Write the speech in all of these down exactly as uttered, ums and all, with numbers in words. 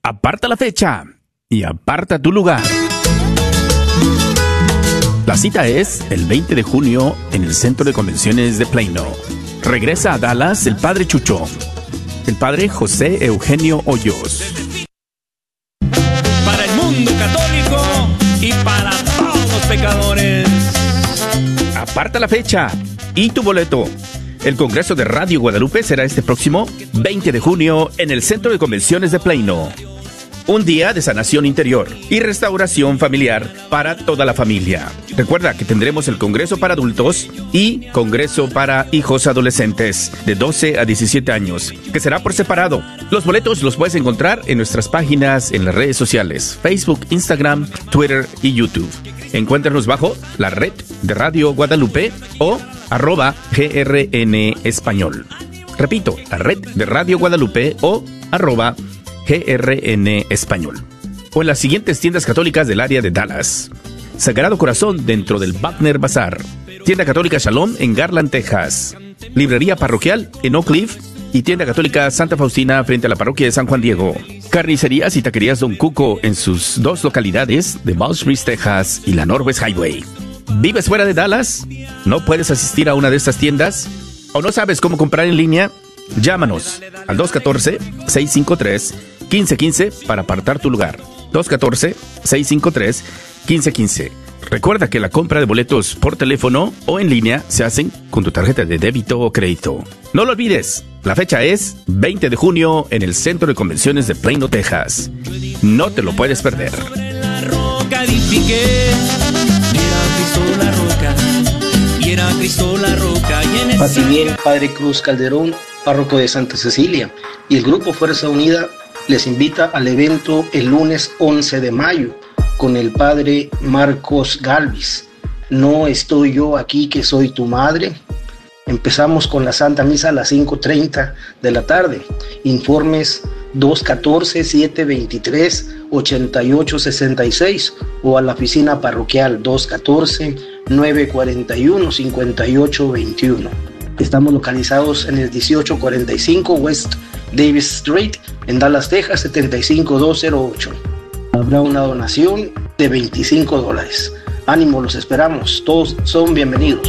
Aparta la fecha y aparta tu lugar. La cita es el veinte de junio en el Centro de Convenciones de Plano. Regresa a Dallas el Padre Chucho, el Padre José Eugenio Hoyos. Para el mundo católico y para todos los pecadores. Aparta la fecha y tu boleto. El Congreso de Radio Guadalupe será este próximo veinte de junio en el Centro de Convenciones de Plano. Un día de sanación interior y restauración familiar para toda la familia. Recuerda que tendremos el Congreso para adultos y Congreso para hijos adolescentes de doce a diecisiete años, que será por separado. Los boletos los puedes encontrar en nuestras páginas en las redes sociales, Facebook, Instagram, Twitter y YouTube. Encuéntranos bajo la red de Radio Guadalupe o arroba G R N Español. Repito, la red de Radio Guadalupe o arroba G R N Español. O en las siguientes tiendas católicas del área de Dallas: Sagrado Corazón dentro del Wagner Bazar, Tienda Católica Shalom en Garland, Texas, Librería Parroquial en Oak Cliff y Tienda Católica Santa Faustina frente a la Parroquia de San Juan Diego. Carnicerías y taquerías Don Cuco en sus dos localidades de Balls Breeze, Texas y la Northwest Highway. ¿Vives fuera de Dallas? ¿No puedes asistir a una de estas tiendas? ¿O no sabes cómo comprar en línea? Llámanos al dos uno cuatro, seis cinco tres, uno cinco uno cinco para apartar tu lugar. dos uno cuatro, seis cinco tres, uno cinco uno cinco. Recuerda que la compra de boletos por teléfono o en línea se hacen con tu tarjeta de débito o crédito. No lo olvides, la fecha es veinte de junio en el Centro de Convenciones de Plano, Texas. No te lo puedes perder. La roca edifiqué, era Cristo la roca, y era Cristo la roca. Y en Paz y bien, Padre Cruz Calderón, párroco de Santa Cecilia, y el Grupo Fuerza Unida les invita al evento el lunes once de mayo con el Padre Marcos Galvis. No estoy yo aquí que soy tu madre. Empezamos con la Santa Misa a las cinco treinta de la tarde. Informes dos uno cuatro, siete dos tres, ocho ocho seis seis o a la oficina parroquial dos uno cuatro, nueve cuatro uno, cinco ocho dos uno. Estamos localizados en el dieciocho cuarenta y cinco West Davis Street en Dallas, Texas, setenta y cinco dos cero ocho. Habrá una donación de veinticinco dólares. Ánimo, los esperamos. Todos son bienvenidos.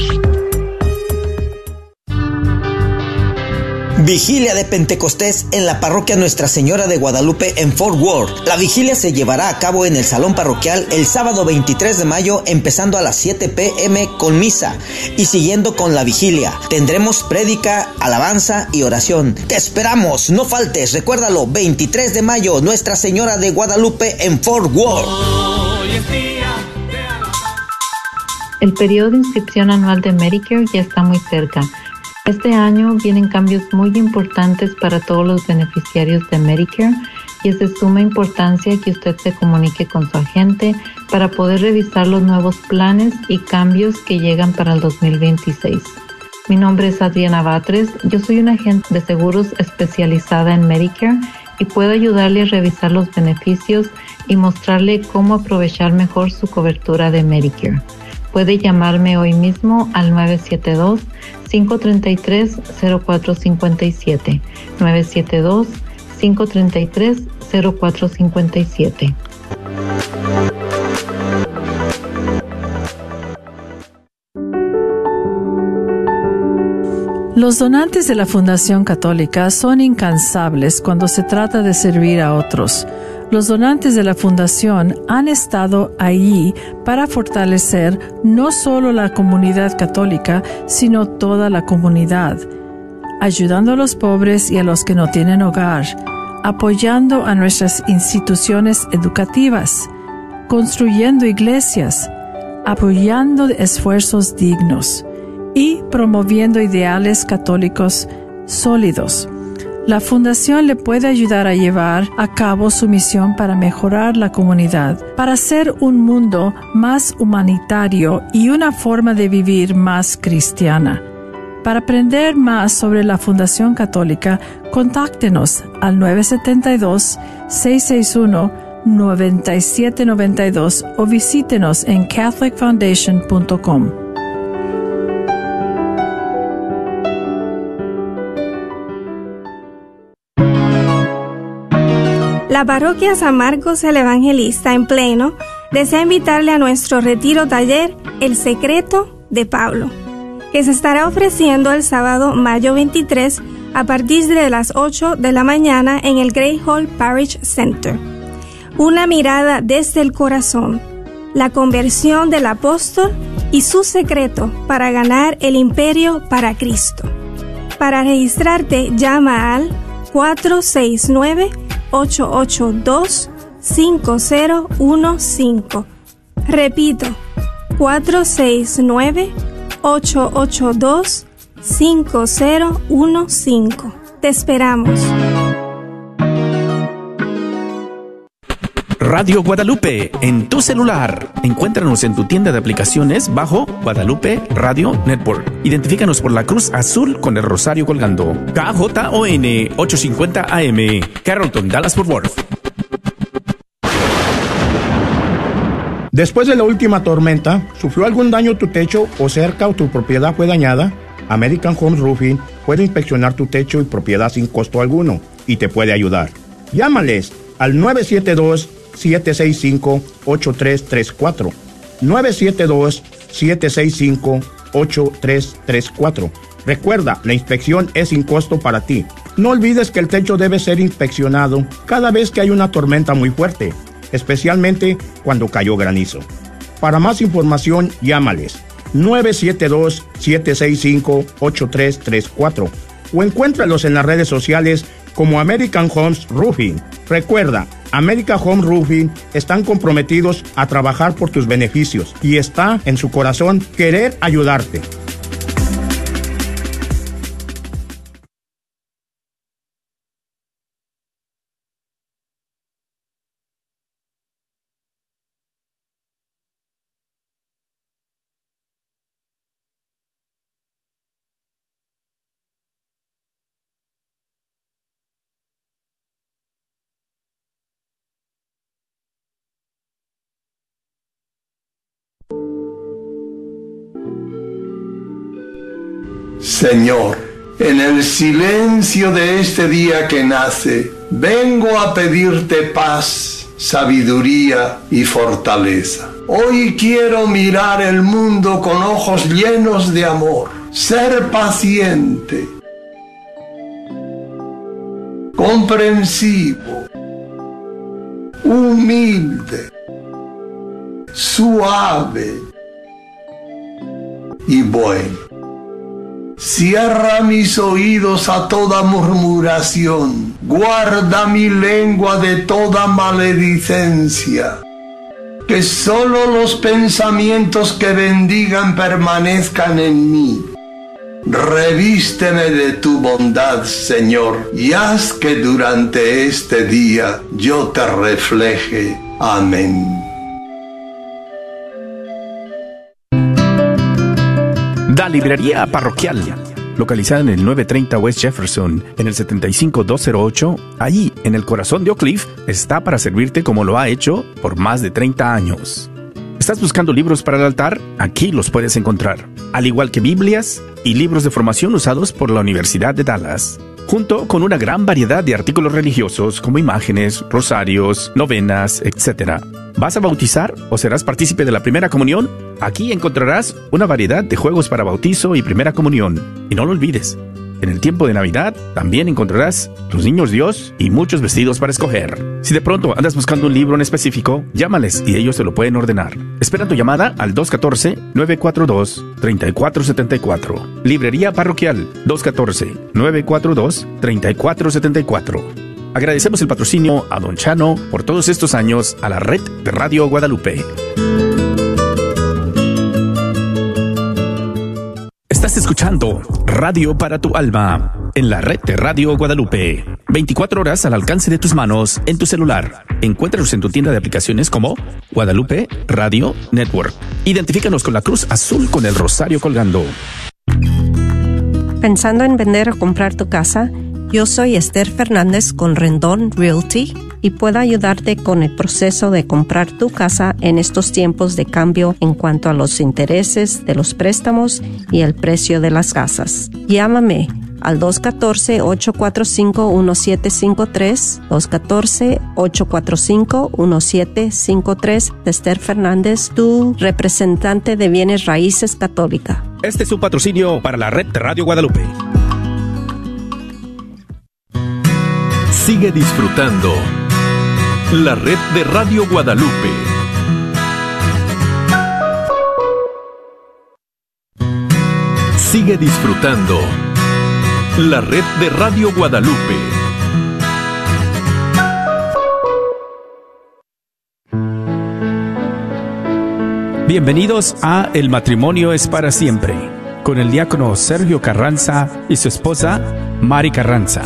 Vigilia de Pentecostés en la parroquia Nuestra Señora de Guadalupe en Fort Worth. La vigilia se llevará a cabo en el salón parroquial el sábado veintitrés de mayo, empezando a las siete p m con misa y siguiendo con la vigilia. Tendremos prédica, alabanza y oración. Te esperamos, no faltes. Recuérdalo, veintitrés de mayo, Nuestra Señora de Guadalupe en Fort Worth. El periodo de inscripción anual de Medicare ya está muy cerca. Este año vienen cambios muy importantes para todos los beneficiarios de Medicare y es de suma importancia que usted se comunique con su agente para poder revisar los nuevos planes y cambios que llegan para el dos mil veintiséis. Mi nombre es Adriana Batres, yo soy una agente de seguros especializada en Medicare y puedo ayudarle a revisar los beneficios y mostrarle cómo aprovechar mejor su cobertura de Medicare. Puede llamarme hoy mismo al nueve siete dos, cinco tres tres, cero cuatro cinco siete, nueve siete dos, cinco tres tres, cero cuatro cinco siete. Los donantes de la Fundación Católica son incansables cuando se trata de servir a otros. Los donantes de la Fundación han estado allí para fortalecer no solo la comunidad católica, sino toda la comunidad, ayudando a los pobres y a los que no tienen hogar, apoyando a nuestras instituciones educativas, construyendo iglesias, apoyando esfuerzos dignos y promoviendo ideales católicos sólidos. La Fundación le puede ayudar a llevar a cabo su misión para mejorar la comunidad, para hacer un mundo más humanitario y una forma de vivir más cristiana. Para aprender más sobre la Fundación Católica, contáctenos al nueve siete dos, seis seis uno, nueve siete nueve dos o visítenos en catholic foundation punto com. La parroquia San Marcos el Evangelista en Plano desea invitarle a nuestro retiro taller El Secreto de Pablo, que se estará ofreciendo el sábado mayo veintitrés a partir de las ocho de la mañana en el Great Hall Parish Center. Una mirada desde el corazón, la conversión del apóstol y su secreto para ganar el imperio para Cristo. Para registrarte, llama al cuatro seis nueve, ocho ocho dos, cinco cero uno cinco. Repito, cuatro seis nueve, ocho ocho dos, cinco cero uno cinco. Te esperamos. Radio Guadalupe, en tu celular. Encuéntranos en tu tienda de aplicaciones bajo Guadalupe Radio Network. Identifícanos por la cruz azul con el rosario colgando. K J O N ochocientos cincuenta A M, Carrollton, Dallas-Fort Worth. Después de la última tormenta, ¿sufrió algún daño tu techo o cerca o tu propiedad fue dañada? American Home Roofing puede inspeccionar tu techo y propiedad sin costo alguno y te puede ayudar. Llámales al nueve siete dos, siete seis cinco, ocho tres tres cuatro. nueve siete dos, siete seis cinco, ocho tres tres cuatro. Recuerda, la inspección es sin costo para ti. No olvides que el techo debe ser inspeccionado cada vez que hay una tormenta muy fuerte, especialmente cuando cayó granizo. Para más información, llámales nueve siete dos, siete seis cinco, ocho tres tres cuatro o encuéntralos en las redes sociales como American Homes Roofing. Recuerda, American Home Roofing están comprometidos a trabajar por tus beneficios y está en su corazón querer ayudarte. Señor, en el silencio de este día que nace, vengo a pedirte paz, sabiduría y fortaleza. Hoy quiero mirar el mundo con ojos llenos de amor, ser paciente, comprensivo, humilde, suave y bueno. Cierra mis oídos a toda murmuración, guarda mi lengua de toda maledicencia, que solo los pensamientos que bendigan permanezcan en mí. Revísteme de tu bondad, Señor, y haz que durante este día yo te refleje. Amén. La librería parroquial, localizada en el novecientos treinta West Jefferson, en el setenta y cinco mil doscientos ocho, allí en el corazón de Oak Cliff, está para servirte como lo ha hecho por más de treinta años. ¿Estás buscando libros para el altar? Aquí los puedes encontrar, al igual que Biblias y libros de formación usados por la Universidad de Dallas, junto con una gran variedad de artículos religiosos como imágenes, rosarios, novenas, etcétera. ¿Vas a bautizar o serás partícipe de la primera comunión? Aquí encontrarás una variedad de juegos para bautizo y primera comunión. Y no lo olvides, en el tiempo de Navidad también encontrarás los niños Dios y muchos vestidos para escoger. Si de pronto andas buscando un libro en específico, llámales y ellos te lo pueden ordenar. Espera tu llamada al dos uno cuatro, nueve cuatro dos, tres cuatro siete cuatro. Librería Parroquial dos uno cuatro, nueve cuatro dos, tres cuatro siete cuatro. Agradecemos el patrocinio a Don Chano por todos estos años a la red de Radio Guadalupe. Estás escuchando Radio para tu Alma en la red de Radio Guadalupe. veinticuatro horas al alcance de tus manos en tu celular. Encuéntranos en tu tienda de aplicaciones como Guadalupe Radio Network. Identifícanos con la cruz azul con el rosario colgando. ¿Pensando en vender o comprar tu casa? Yo soy Esther Fernández con Rendón Realty y puedo ayudarte con el proceso de comprar tu casa en estos tiempos de cambio en cuanto a los intereses de los préstamos y el precio de las casas. Llámame al dos uno cuatro, ocho cuatro cinco, uno siete cinco tres, dos uno cuatro, ocho cuatro cinco, uno siete cinco tres. Esther Fernández, tu representante de bienes raíces católica. Este es un patrocinio para la red de Radio Guadalupe. Sigue disfrutando la red de Radio Guadalupe. Sigue disfrutando la red de Radio Guadalupe. Bienvenidos a El matrimonio es para siempre, con el diácono Sergio Carranza y su esposa Mari Carranza.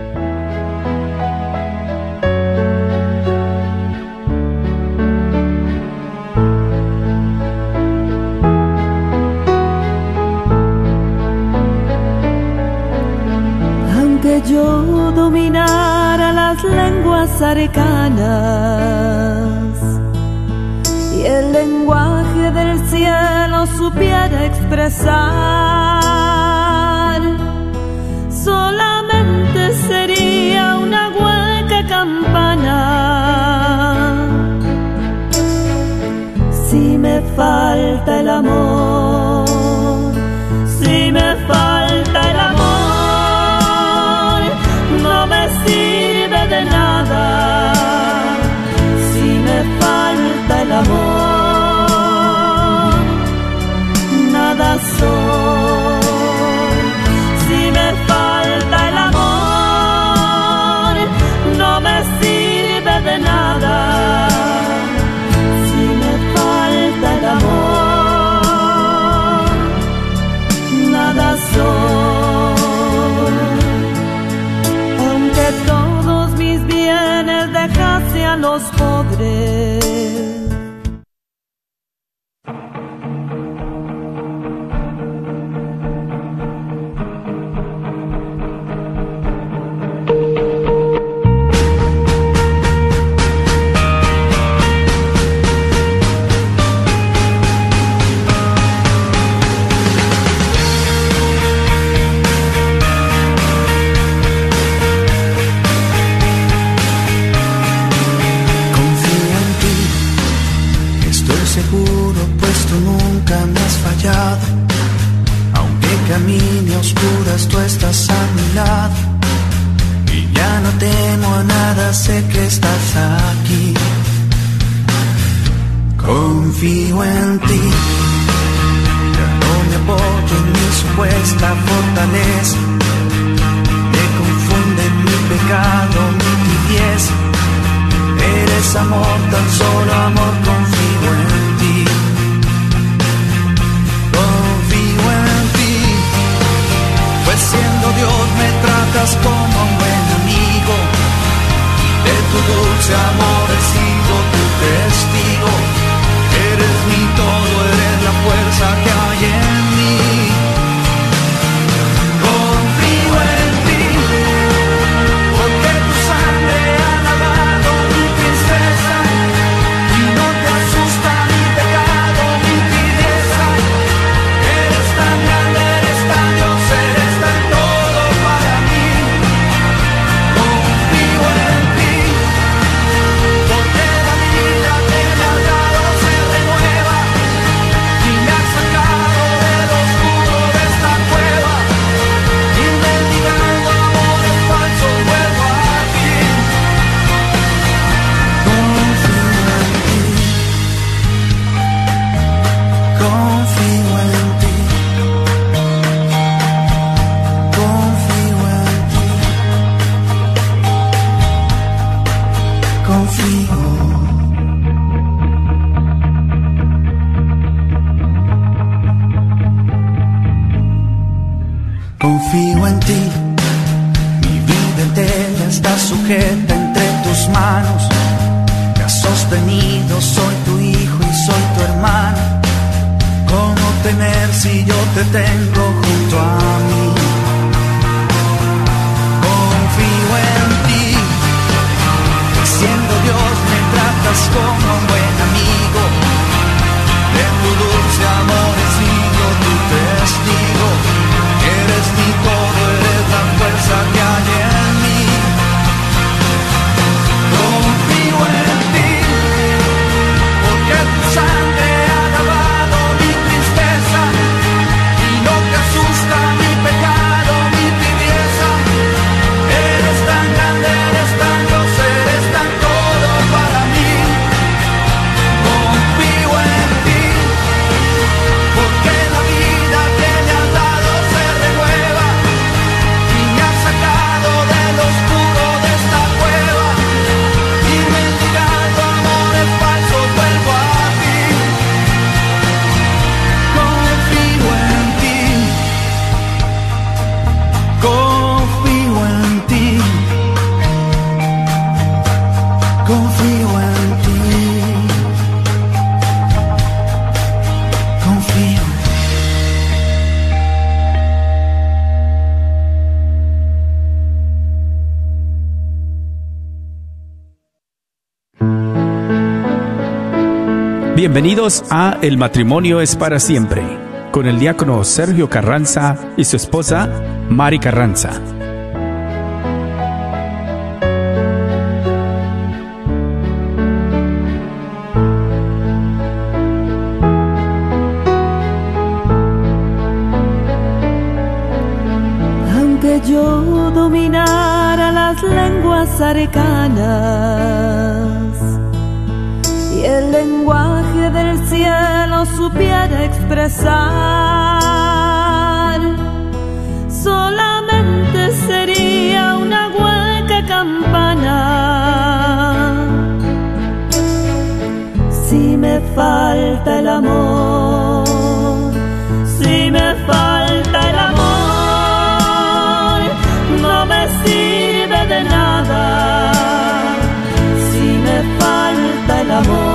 Aunque yo dominara las lenguas arcanas y el lenguaje del cielo supiera expresar, solamente sería una hueca campana si me falta el amor, si me falta el amor, no me sirve de nada. Si me falta el amor, nada soy. Si me falta el amor, no me sirve de nada. Si me falta el amor, nada soy. Aunque todos mis bienes dejase a los pobres, aunque camine a oscuras, tú estás a mi lado y ya no temo a nada, sé que estás aquí. Confío en ti, ya no me apoyo en mi supuesta fortaleza, me confunde mi pecado, mi tibieza. Eres amor, tan solo amor, confío en ti. Pues siendo Dios me tratas como un buen amigo, de tu dulce amor he sido tu testigo. Eres mi todo, eres la fuerza que hay en mí. Confío en ti, porque tu sangre ha lavado mi tristeza y no te asusta mi pecado, mi tibieza. Eres tan grande, eres tan Dios, eres tan todo para mí. Confío en ti, porque la vida que me has dado se renueva y me has sacado del oscuro de esta cueva. Y mendigando amores falsos vuelvo a ti. Confío en ti, confío en ti. Confío en ti, confío. Confío en ti, mi vida entera está sujeta entre tus manos. Me has sostenido, soy tu hijo y soy tu hermano. ¿Cómo temer si yo te tengo junto a mí? Confío en ti, siendo Dios me tratas como un buen amigo. De tu dulce amor he sido tu testigo. Eres mi todo, eres fuerza que hay en mí. Confío en ti, porque tu sangre ha lavado mi tristeza y no te asusta mi pecado, mi tibieza. Eres tan grande, eres tan Dios, eres tan todo para mí. Confío en ti, porque la vida que me has dado se renueva y me has sacado del oscuro de esta cueva y mendigando amores falsos vuelvo a ti. Confío en ti, confío en ti, confío en ti, confío. Bienvenidos a El matrimonio es para siempre, con el diácono Sergio Carranza y su esposa Mari Carranza. Aunque yo dominara las lenguas arcanas y el lenguaje del cielo supiera expresar, solamente sería una hueca campana. Si me falta el amor, si me falta el amor, no me sirve de nada. Si me falta el amor,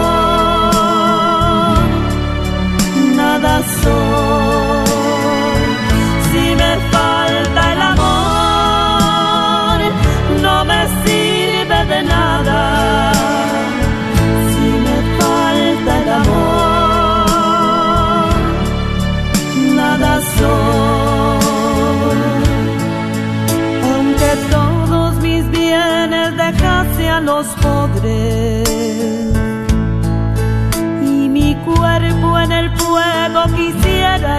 nada soy. Si me falta el amor, no me sirve de nada. Si me falta el amor, nada soy. Aunque todos mis bienes dejase a los pobres y mi cuerpo en el fuego quisiera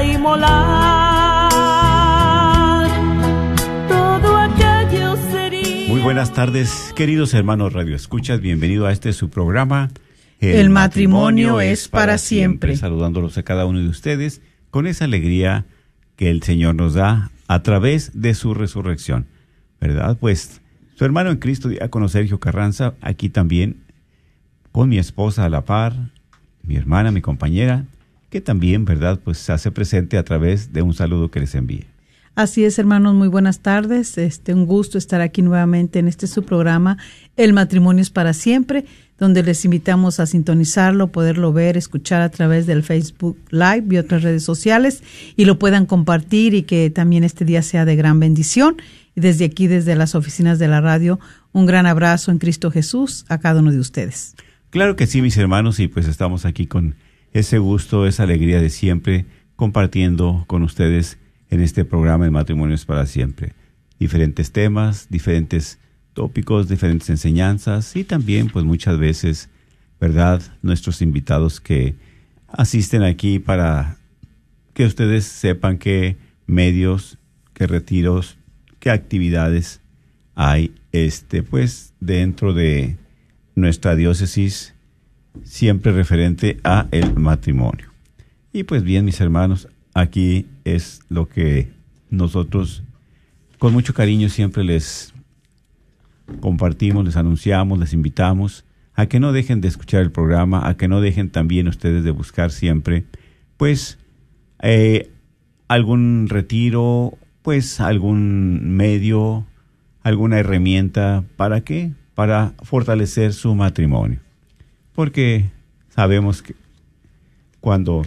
inmolar, todo aquello sería. Muy buenas tardes, queridos hermanos Radio Escuchas, bienvenido a este su programa El, El matrimonio, matrimonio es para siempre. siempre. Saludándolos a cada uno de ustedes con esa alegría que el Señor nos da a través de su resurrección, ¿verdad? Pues su hermano en Cristo, diácono Sergio Carranza, aquí también con mi esposa a la par, mi hermana, mi compañera, que también, ¿verdad?, pues se hace presente a través de un saludo que les envíe. Así es, hermanos, muy buenas tardes. Este, un gusto estar aquí nuevamente en este su programa, El matrimonio es para siempre, donde les invitamos a sintonizarlo, poderlo ver, escuchar a través del Facebook Live y otras redes sociales, y lo puedan compartir y que también este día sea de gran bendición. Y desde aquí, desde las oficinas de la radio, un gran abrazo en Cristo Jesús a cada uno de ustedes. Claro que sí, mis hermanos, y pues estamos aquí con ese gusto, esa alegría de siempre, compartiendo con ustedes en este programa El matrimonio es para siempre. Diferentes temas, diferentes tópicos, diferentes enseñanzas y también, pues muchas veces, ¿verdad?, nuestros invitados que asisten aquí para que ustedes sepan qué medios, qué retiros, qué actividades hay, este, pues, dentro de nuestra diócesis, siempre referente a el matrimonio. Y pues bien, mis hermanos, aquí es lo que nosotros con mucho cariño siempre les compartimos, les anunciamos, les invitamos a que no dejen de escuchar el programa, a que no dejen también ustedes de buscar siempre, pues, eh, algún retiro, pues, algún medio, alguna herramienta, ¿para qué? Para fortalecer su matrimonio. Porque sabemos que cuando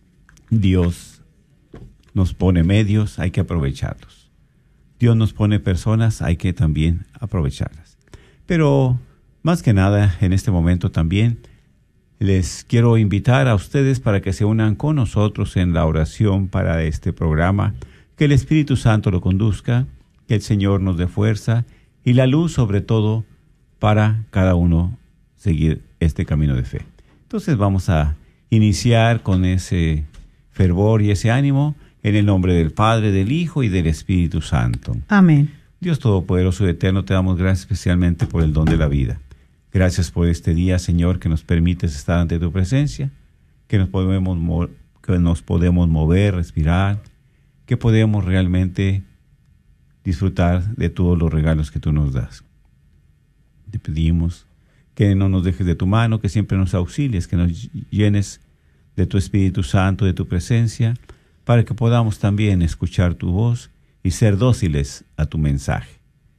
Dios nos pone medios, hay que aprovecharlos. Dios nos pone personas, hay que también aprovecharlas. Pero más que nada, en este momento también les quiero invitar a ustedes para que se unan con nosotros en la oración para este programa, que el Espíritu Santo lo conduzca, que el Señor nos dé fuerza y la luz sobre todo para cada uno seguir este camino de fe. Entonces vamos a iniciar con ese fervor y ese ánimo en el nombre del Padre, del Hijo y del Espíritu Santo. Amén. Dios Todopoderoso y Eterno, te damos gracias especialmente por el don de la vida. Gracias por este día, Señor, que nos permites estar ante tu presencia, que nos podemos, que nos podemos mover, respirar, que podemos realmente disfrutar de todos los regalos que tú nos das. Te pedimos que no nos dejes de tu mano, que siempre nos auxilies, que nos llenes de tu Espíritu Santo, de tu presencia, para que podamos también escuchar tu voz y ser dóciles a tu mensaje.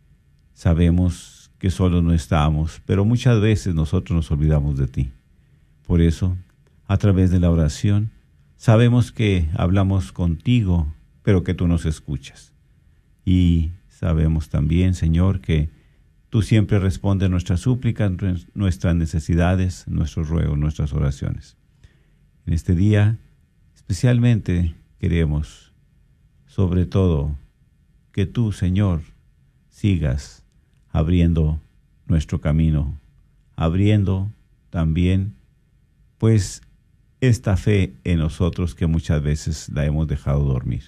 Sabemos que solo no estamos, pero muchas veces nosotros nos olvidamos de ti. Por eso, a través de la oración, sabemos que hablamos contigo, pero que tú nos escuchas. Y sabemos también, Señor, que tú siempre respondes nuestras súplicas, nuestras necesidades, nuestros ruegos, nuestras oraciones. En este día, especialmente, queremos, sobre todo, que tú, Señor, sigas abriendo nuestro camino, abriendo también, pues, esta fe en nosotros que muchas veces la hemos dejado dormir.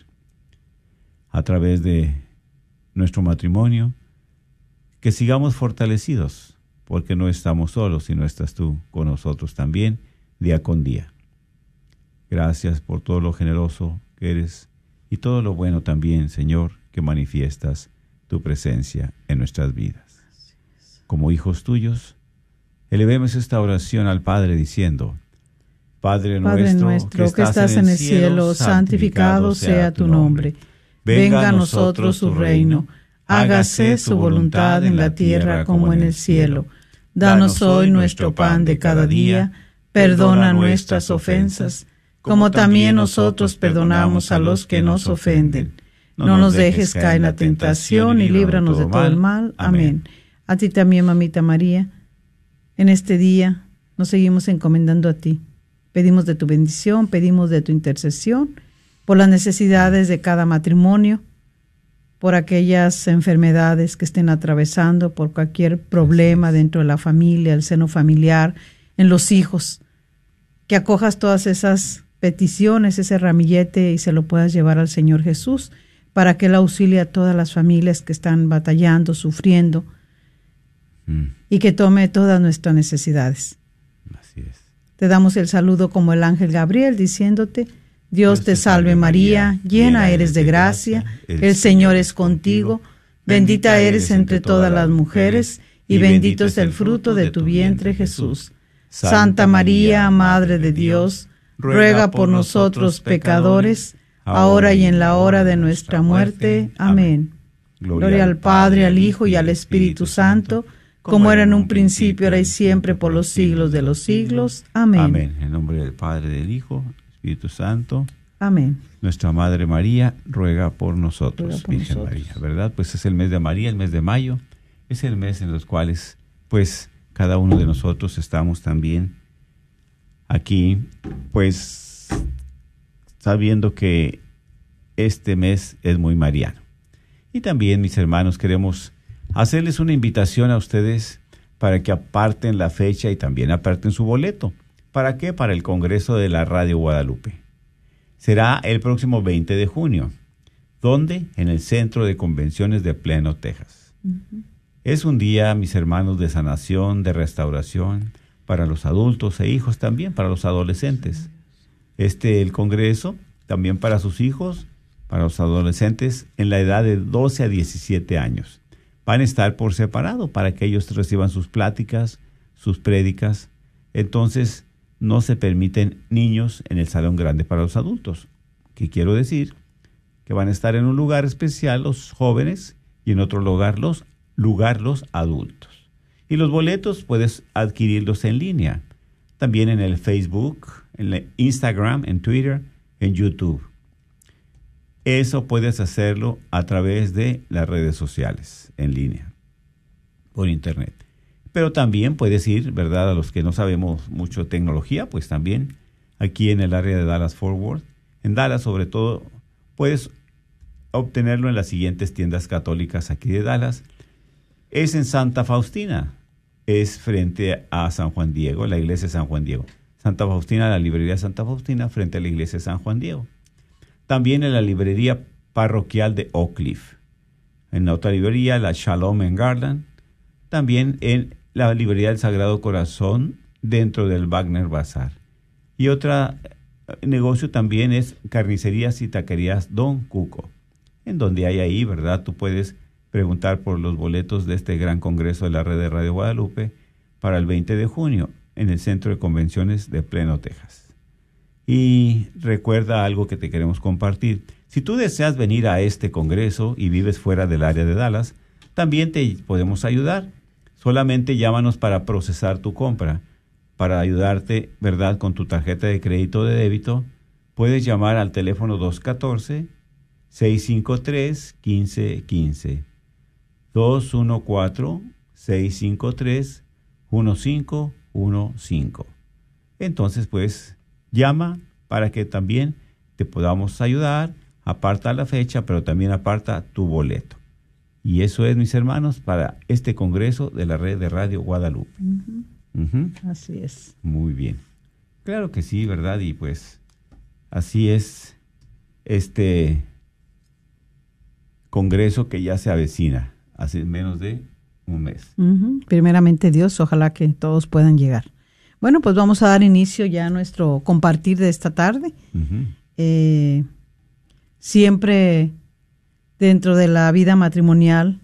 A través de nuestro matrimonio, que sigamos fortalecidos, porque no estamos solos, sino estás tú con nosotros también, día con día. Gracias por todo lo generoso que eres y todo lo bueno también, Señor, que manifiestas tu presencia en nuestras vidas. Como hijos tuyos, elevemos esta oración al Padre diciendo: Padre, Padre nuestro, nuestro que estás en el cielo, santificado sea tu nombre. Venga a nosotros su reino. Hágase su voluntad en la tierra como en el cielo. Danos hoy nuestro pan de cada día. Perdona nuestras ofensas, como también nosotros perdonamos a los que nos ofenden. No nos dejes caer en la tentación y líbranos de todo el mal. Amén. A ti también, mamita María, en este día nos seguimos encomendando a ti. Pedimos de tu bendición, pedimos de tu intercesión por las necesidades de cada matrimonio, por aquellas enfermedades que estén atravesando, por cualquier problema dentro de la familia, el seno familiar, en los hijos. Que acojas todas esas peticiones, ese ramillete, y se lo puedas llevar al Señor Jesús, para que Él auxilie a todas las familias que están batallando, sufriendo, mm. y que tome todas nuestras necesidades. Así es. Te damos el saludo como el ángel Gabriel, diciéndote: Dios, Dios te salve María, María, llena eres de gracia, el, el Señor es contigo, bendita eres entre todas las mujeres, y bendito es el fruto de tu vientre, Jesús. Santa María, Madre de Dios, ruega por nosotros pecadores, ahora y en la hora de nuestra muerte. Amén. Gloria al Padre, al Hijo y al Espíritu Santo, como era en un principio, ahora y siempre, por los siglos de los siglos. Amén. Amén. En nombre del Padre, del Hijo, Espíritu Santo. Amén. Nuestra Madre María ruega por nosotros, ruega por Virgen nosotros. María, ¿verdad? Pues es el mes de María, el mes de mayo, es el mes en los cuales, pues, cada uno de nosotros estamos también aquí, pues, sabiendo que este mes es muy mariano. Y también, mis hermanos, queremos hacerles una invitación a ustedes para que aparten la fecha y también aparten su boleto. ¿Para qué? Para el Congreso de la Radio Guadalupe. Será el próximo veinte de junio. ¿Dónde? En el Centro de Convenciones de Plano, Texas. Uh-huh. Es un día, mis hermanos, de sanación, de restauración, para los adultos e hijos también, para los adolescentes. Este, el Congreso, también para sus hijos, para los adolescentes en la edad de doce a diecisiete años. Van a estar por separado para que ellos reciban sus pláticas, sus prédicas. Entonces, no se permiten niños en el salón grande para los adultos. ¿Qué quiero decir? Que van a estar en un lugar especial los jóvenes y en otro lugar los, lugar los adultos. Y los boletos puedes adquirirlos en línea. También en el Facebook, en el Instagram, en Twitter, en YouTube. Eso puedes hacerlo a través de las redes sociales, en línea, por internet. Pero también puedes ir, ¿verdad? A los que no sabemos mucho de tecnología, pues también aquí en el área de Dallas-Fort Worth, en Dallas sobre todo, puedes obtenerlo en las siguientes tiendas católicas aquí de Dallas. Es en Santa Faustina, es frente a San Juan Diego, la iglesia de San Juan Diego. Santa Faustina, la librería Santa Faustina, frente a la iglesia de San Juan Diego. También en la librería parroquial de Oak Cliff. En la otra librería, la Shalom en Garland. También en la librería del Sagrado Corazón, dentro del Wagner Bazar. Y otro negocio también es Carnicerías y Taquerías Don Cuco, en donde hay ahí, ¿verdad? Tú puedes preguntar por los boletos de este gran congreso de la red de Radio Guadalupe para el veinte de junio en el Centro de Convenciones de Plano, Texas. Y recuerda algo que te queremos compartir. Si tú deseas venir a este congreso y vives fuera del área de Dallas, también te podemos ayudar. Solamente llámanos para procesar tu compra. Para ayudarte, ¿verdad?, con tu tarjeta de crédito o de débito, puedes llamar al teléfono dos uno cuatro, seis cinco tres, uno cinco uno cinco. dos uno cuatro, seis cinco tres, uno cinco uno cinco. Entonces, pues, llama para que también te podamos ayudar. Aparta la fecha, pero también aparta tu boleto. Y eso es, mis hermanos, para este congreso de la red de Radio Guadalupe. Uh-huh. Uh-huh. Así es. Muy bien. Claro que sí, ¿verdad? Y pues así es este congreso que ya se avecina hace menos de un mes. Uh-huh. Primeramente Dios, ojalá que todos puedan llegar. Bueno, pues vamos a dar inicio ya a nuestro compartir de esta tarde. Uh-huh. Eh, siempre dentro de la vida matrimonial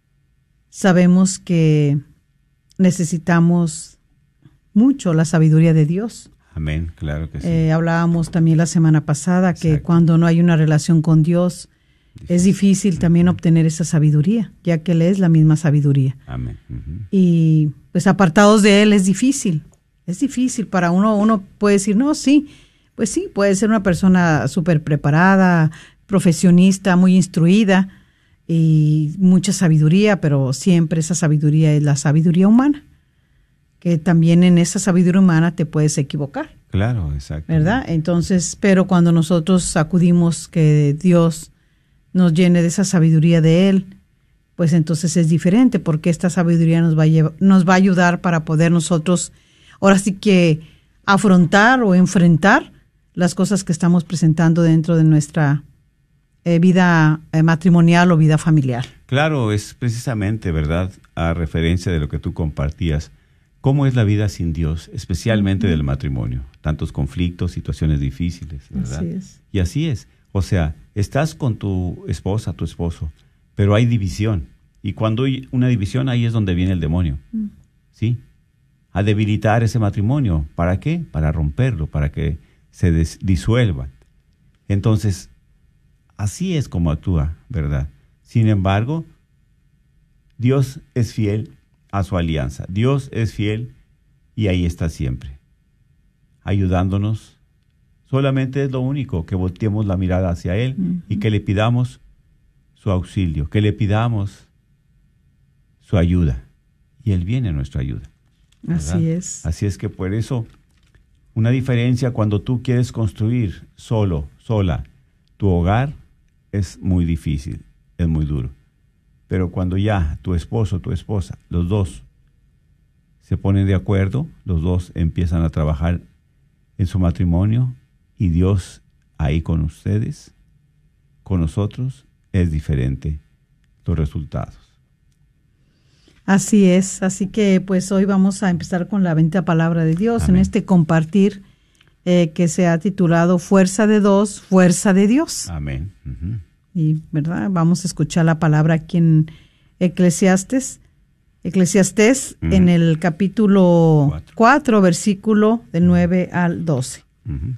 sabemos que necesitamos mucho la sabiduría de Dios. Amén, claro que sí. Eh, hablábamos también la semana pasada que Exacto. cuando no hay una relación con Dios, difícil. es difícil también uh-huh. obtener esa sabiduría, ya que Él es la misma sabiduría. Amén. Uh-huh. Y pues apartados de Él es difícil, es difícil para uno, uno puede decir, no, sí, pues sí, puede ser una persona súper preparada, profesionista, muy instruida, y mucha sabiduría, pero siempre esa sabiduría es la sabiduría humana, que también en esa sabiduría humana te puedes equivocar. Claro, exacto. ¿Verdad? Entonces, pero cuando nosotros acudimos que Dios nos llene de esa sabiduría de Él, pues entonces es diferente, porque esta sabiduría nos va a llevar, nos va a ayudar para poder nosotros, ahora sí que afrontar o enfrentar las cosas que estamos presentando dentro de nuestra Eh, vida eh, matrimonial o vida familiar. Claro, es precisamente, ¿verdad?, a referencia de lo que tú compartías, cómo es la vida sin Dios, especialmente uh-huh. del matrimonio, tantos conflictos, situaciones difíciles, ¿verdad? Así es. Y así es, o sea, estás con tu esposa, tu esposo, pero hay división, y cuando hay una división, ahí es donde viene el demonio, uh-huh. ¿sí? A debilitar ese matrimonio, ¿para qué? Para romperlo, para que se des- disuelva. Entonces, así es como actúa, ¿verdad? Sin embargo, Dios es fiel a su alianza. Dios es fiel y ahí está siempre, ayudándonos. Solamente es lo único, que volteemos la mirada hacia Él uh-huh. y que le pidamos su auxilio, que le pidamos su ayuda. Y Él viene a nuestra ayuda, ¿verdad? Así es. Así es que por eso, una diferencia cuando tú quieres construir solo, sola, tu hogar, es muy difícil, es muy duro. Pero cuando ya tu esposo, tu esposa, los dos se ponen de acuerdo, los dos empiezan a trabajar en su matrimonio y Dios ahí con ustedes, con nosotros, es diferente los resultados. Así es, así que pues hoy vamos a empezar con la bendita palabra de Dios. Amén. En este compartir Eh, que se ha titulado Fuerza de Dos, Fuerza de Dios. Amén. Uh-huh. Y, ¿verdad? Vamos a escuchar la palabra aquí en Eclesiastes. Eclesiastés uh-huh. en el capítulo cuatro, versículo del nueve al doce. Uh-huh.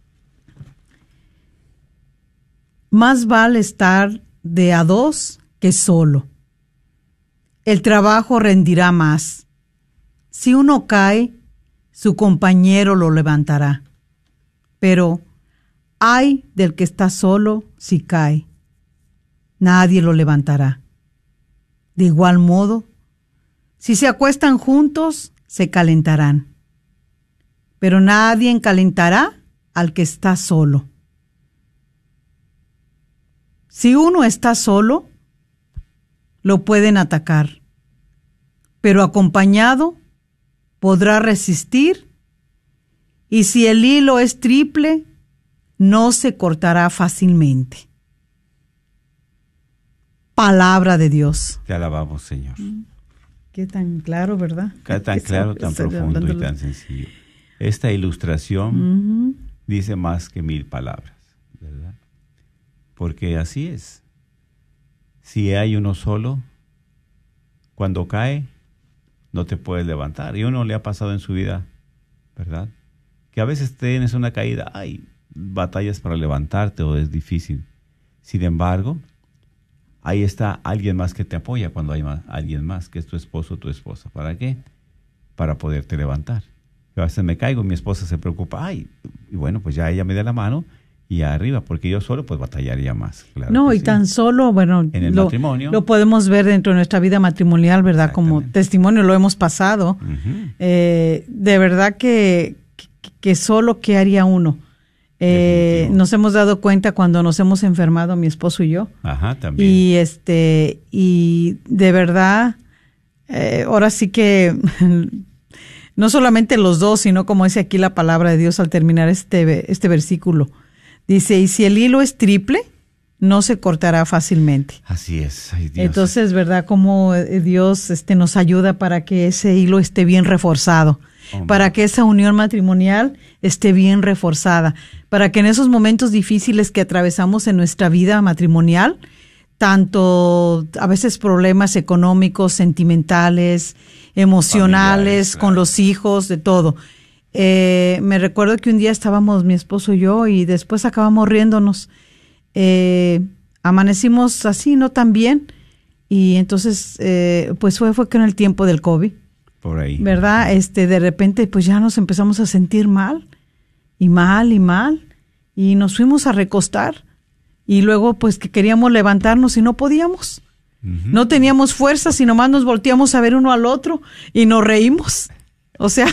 Más vale estar de a dos que solo. El trabajo rendirá más. Si uno cae, su compañero lo levantará. Pero ay del que está solo si cae, nadie lo levantará. De igual modo, si se acuestan juntos, se calentarán. Pero nadie calentará al que está solo. Si uno está solo, lo pueden atacar, pero acompañado podrá resistir, y si el hilo es triple, no se cortará fácilmente. Palabra de Dios. Te alabamos, Señor. Qué tan claro, ¿verdad? Qué tan claro, tan profundo y tan sencillo. Esta ilustración uh-huh. dice más que mil palabras, ¿verdad? Porque así es. Si hay uno solo, cuando cae, no te puedes levantar. Y uno le ha pasado en su vida, ¿verdad? Que a veces tienes una caída, hay batallas para levantarte o es difícil. Sin embargo, ahí está alguien más que te apoya cuando hay más, alguien más, que es tu esposo o tu esposa. ¿Para qué? Para poderte levantar. Yo a veces me caigo, mi esposa se preocupa, ay, y bueno, pues ya ella me da la mano y arriba, porque yo solo pues batallaría más. Claro no, y sí. tan solo, bueno, en el lo, matrimonio lo podemos ver dentro de nuestra vida matrimonial, ¿verdad? Como testimonio lo hemos pasado. Uh-huh. Eh, de verdad que, que, que solo, ¿qué haría uno? Eh, nos hemos dado cuenta cuando nos hemos enfermado mi esposo y yo. Ajá, también. Y este y de verdad eh, ahora sí que no solamente los dos, sino como dice aquí la palabra de Dios al terminar este este versículo, dice, y si el hilo es triple, no se cortará fácilmente. Así es. Ay, Dios. Entonces, ¿verdad? Como Dios este nos ayuda para que ese hilo esté bien reforzado. Oh, para que esa unión matrimonial esté bien reforzada, para que en esos momentos difíciles que atravesamos en nuestra vida matrimonial, tanto a veces problemas económicos, sentimentales, emocionales, claro, con los hijos, de todo. Eh, me recuerdo que un día estábamos mi esposo y yo y después acabamos riéndonos. Eh, amanecimos así, no tan bien, y entonces eh, pues fue, fue que en el tiempo del COVID. Por ahí. ¿Verdad? Este, de repente, pues ya nos empezamos a sentir mal, y mal, y mal, y nos fuimos a recostar, y luego, pues, que queríamos levantarnos y no podíamos. Uh-huh. No teníamos fuerzas y nomás nos volteamos a ver uno al otro y nos reímos. O sea...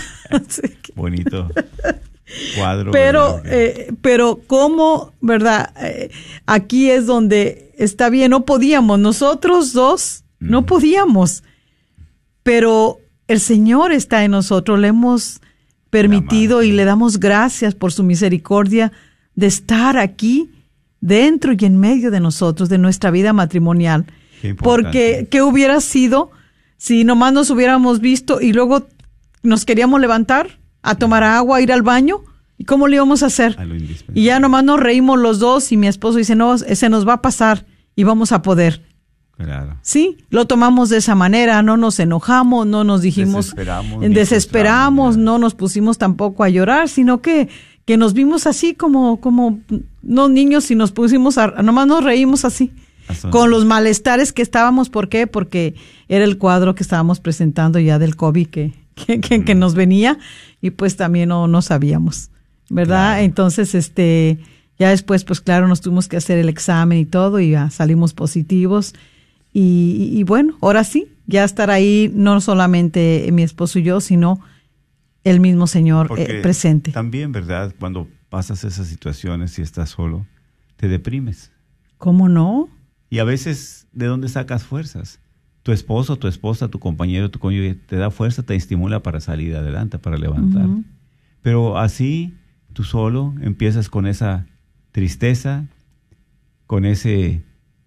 Bonito cuadro. Pero, eh, pero ¿cómo, verdad? Eh, aquí es donde está bien, no podíamos, nosotros dos, uh-huh. no podíamos, pero... el Señor está en nosotros, le hemos permitido y le damos gracias por su misericordia de estar aquí dentro y en medio de nosotros, de nuestra vida matrimonial. Porque, ¿qué hubiera sido si nomás nos hubiéramos visto y luego nos queríamos levantar a tomar agua, a ir al baño? ¿Y cómo le íbamos a hacer? A y ya nomás nos reímos los dos y mi esposo dice, no, ese nos va a pasar y vamos a poder. Claro. Sí, lo tomamos de esa manera, no nos enojamos, no nos dijimos, desesperamos, desesperamos no nos pusimos tampoco a llorar, sino que, que nos vimos así como, como no niños y nos pusimos a, nomás nos reímos así, con los malestares que estábamos. ¿Por qué? Porque era el cuadro que estábamos presentando ya del COVID que, que, que, mm. que nos venía y pues también no, no sabíamos, ¿verdad? Claro. Entonces, este, ya después, pues claro, nos tuvimos que hacer el examen y todo y ya salimos positivos. Y, y bueno, ahora sí, ya estar ahí, no solamente mi esposo y yo, sino el mismo Señor eh, presente. También, ¿verdad? Cuando pasas esas situaciones y estás solo, te deprimes. ¿Cómo no? Y a veces, ¿de dónde sacas fuerzas? Tu esposo, tu esposa, tu compañero, tu cónyuge, te da fuerza, te estimula para salir adelante, para levantar. Uh-huh. Pero así, tú solo empiezas con esa tristeza, con ese...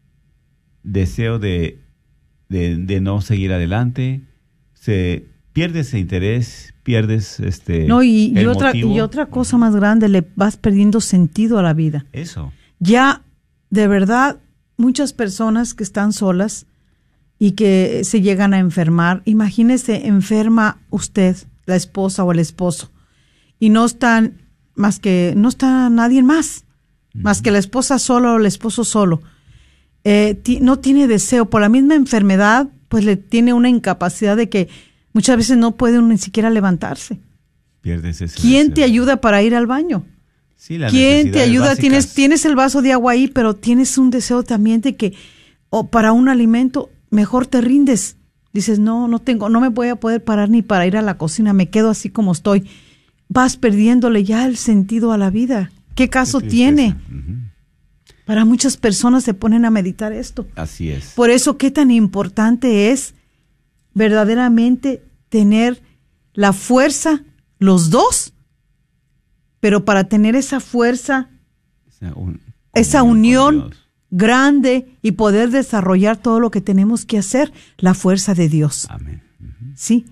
deseo de, de, de no seguir adelante, se pierde ese interés, pierdes este no y, el y otra motivo. Y otra cosa más grande, le vas perdiendo sentido a la vida. Eso. Ya, de verdad, muchas personas que están solas y que se llegan a enfermar, imagínese, enferma usted, la esposa o el esposo, y no están más que, no está nadie más, uh-huh. más que la esposa sola o el esposo solo. Eh, t- no tiene deseo, por la misma enfermedad, pues le tiene una incapacidad de que muchas veces no puede ni siquiera levantarse. Pierdes ese ¿Quién deseo. te ayuda para ir al baño? Sí, la ¿Quién te ayuda? Básicas. Tienes, tienes el vaso de agua ahí, pero tienes un deseo también de que, o para un alimento, mejor te rindes. Dices, no, no tengo, no me voy a poder parar ni para ir a la cocina, me quedo así como estoy. Vas perdiéndole ya el sentido a la vida. ¿Qué caso Qué tiene? Uh-huh. Para muchas personas se ponen a meditar esto. Así es. Por eso, qué tan importante es verdaderamente tener la fuerza, los dos, pero para tener esa fuerza, O sea, un- esa comunión con unión Dios. grande y poder desarrollar todo lo que tenemos que hacer, la fuerza de Dios. Amén. Sí.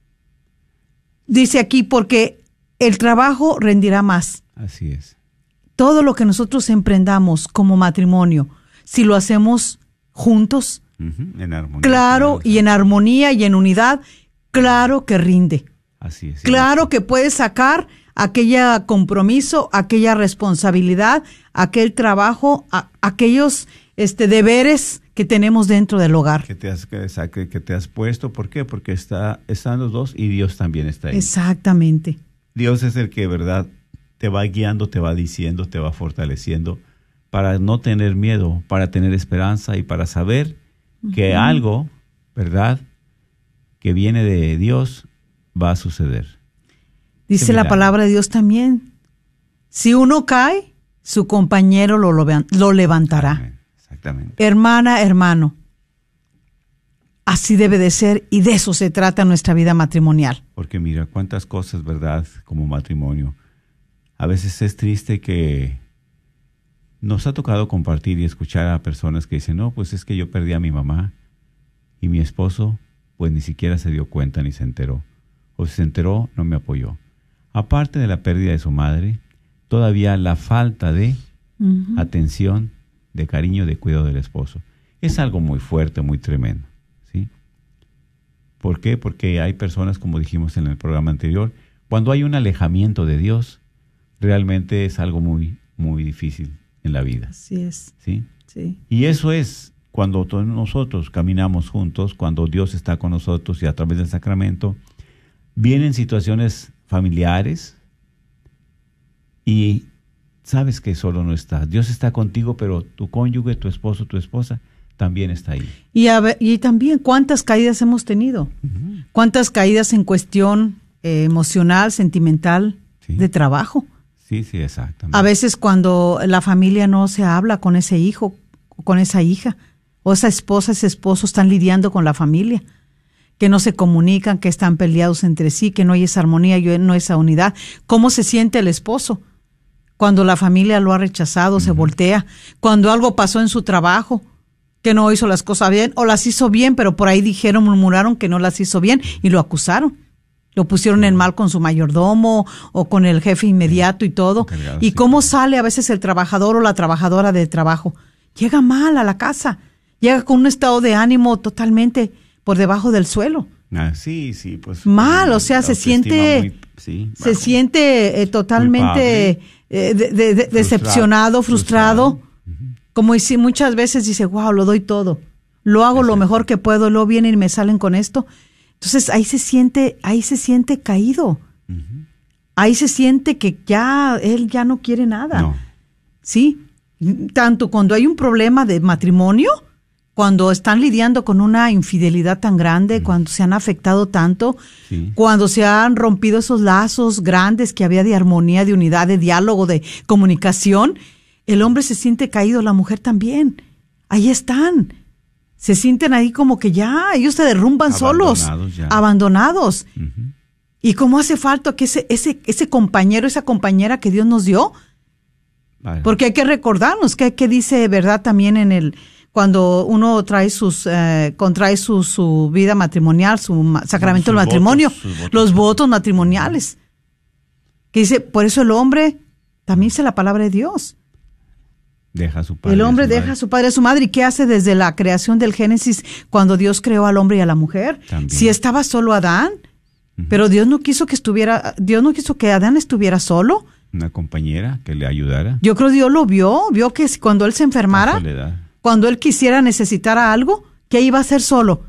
Dice aquí, porque el trabajo rendirá más. Así es. Todo lo que nosotros emprendamos como matrimonio, si lo hacemos juntos, Ujú, en armonía. claro, y en armonía y en unidad, claro que rinde. Así es. Claro que puedes sacar aquella compromiso, aquella responsabilidad, aquel trabajo, a- aquellos este, deberes que tenemos dentro del hogar. Que te has, que, que- que te has puesto. ¿Por qué? Porque está, están los dos y Dios también está ahí. Exactamente. Dios es el que, ¿verdad?, te va guiando, te va diciendo, te va fortaleciendo para no tener miedo, para tener esperanza y para saber que Ujú. algo, ¿verdad?, que viene de Dios va a suceder. Dice Ese la milagro. palabra de Dios también. Si uno cae, su compañero lo, lo, lo levantará. Exactamente. Hermana, hermano, así debe de ser y de eso se trata nuestra vida matrimonial. Porque mira, cuántas cosas, ¿verdad?, como matrimonio. A veces es triste que nos ha tocado compartir y escuchar a personas que dicen, no, pues es que yo perdí a mi mamá y mi esposo pues ni siquiera se dio cuenta ni se enteró. O si se enteró, no me apoyó. Aparte de la pérdida de su madre, todavía la falta de Ujú. atención, de cariño, de cuidado del esposo. Es algo muy fuerte, muy tremendo, ¿sí? ¿Por qué? Porque hay personas, como dijimos en el programa anterior, cuando hay un alejamiento de Dios, realmente es algo muy, muy difícil en la vida, Así es. ¿sí? Sí. Y eso es cuando todos nosotros caminamos juntos, cuando Dios está con nosotros y a través del sacramento, vienen situaciones familiares y sabes que solo no estás. Dios está contigo, pero tu cónyuge, tu esposo, tu esposa, también está ahí. Y, a ver- y también cuántas caídas hemos tenido. Cuántas caídas en cuestión eh, emocional, sentimental, de trabajo. Sí, sí, exactamente. A veces cuando la familia no se habla con ese hijo, con esa hija, o esa esposa, ese esposo están lidiando con la familia, que no se comunican, que están peleados entre sí, que no hay esa armonía, y no hay esa unidad. ¿Cómo se siente el esposo cuando la familia lo ha rechazado, se voltea? Cuando algo pasó en su trabajo, que no hizo las cosas bien, o las hizo bien, pero por ahí dijeron, murmuraron que no las hizo bien y lo acusaron. Lo pusieron en mal con su mayordomo o con el jefe inmediato y todo. ¿Y cómo sale a veces el trabajador o la trabajadora de trabajo? Llega mal a la casa, llega con un estado de ánimo totalmente por debajo del suelo. Ah, sí, sí, pues. Mal, o sea, la se autoestima siente, muy- sí, se siente eh, totalmente eh, de- de- de- decepcionado, frustrado. Como si muchas veces dice, wow, lo doy todo, lo hago lo mejor que puedo, luego vienen y me salen con esto. Entonces ahí se siente, ahí se siente caído. Ahí se siente que ya él ya no quiere nada. Sí, tanto cuando hay un problema de matrimonio, cuando están lidiando con una infidelidad tan grande, cuando se han afectado tanto, cuando se han rompido esos lazos grandes que había de armonía, de unidad, de diálogo, de comunicación, el hombre se siente caído, la mujer también. Ahí están. Se sienten ahí como que ya, ellos se derrumban solos, Abandonados ya. abandonados. ¿Y cómo hace falta que ese, ese, ese compañero, esa compañera que Dios nos dio? Vale. Porque hay que recordarnos que, que dice, ¿verdad? También en el, cuando uno trae sus, eh, contrae su, su vida matrimonial, su ma- sacramento Sus del matrimonio, votos, sus votos. los votos matrimoniales. Que dice, por eso el hombre, también dice la palabra de Dios. Deja a su padre. El hombre a su deja madre. a su padre y a su madre. ¿Y qué hace desde la creación del Génesis cuando Dios creó al hombre y a la mujer? También. Si estaba solo Adán, pero Dios no quiso que estuviera, Dios no quiso que Adán estuviera solo. Una compañera que le ayudara. Yo creo que Dios lo vio, vio que si- cuando él se enfermara, Soledad. cuando él quisiera necesitar algo, que iba a hacer solo.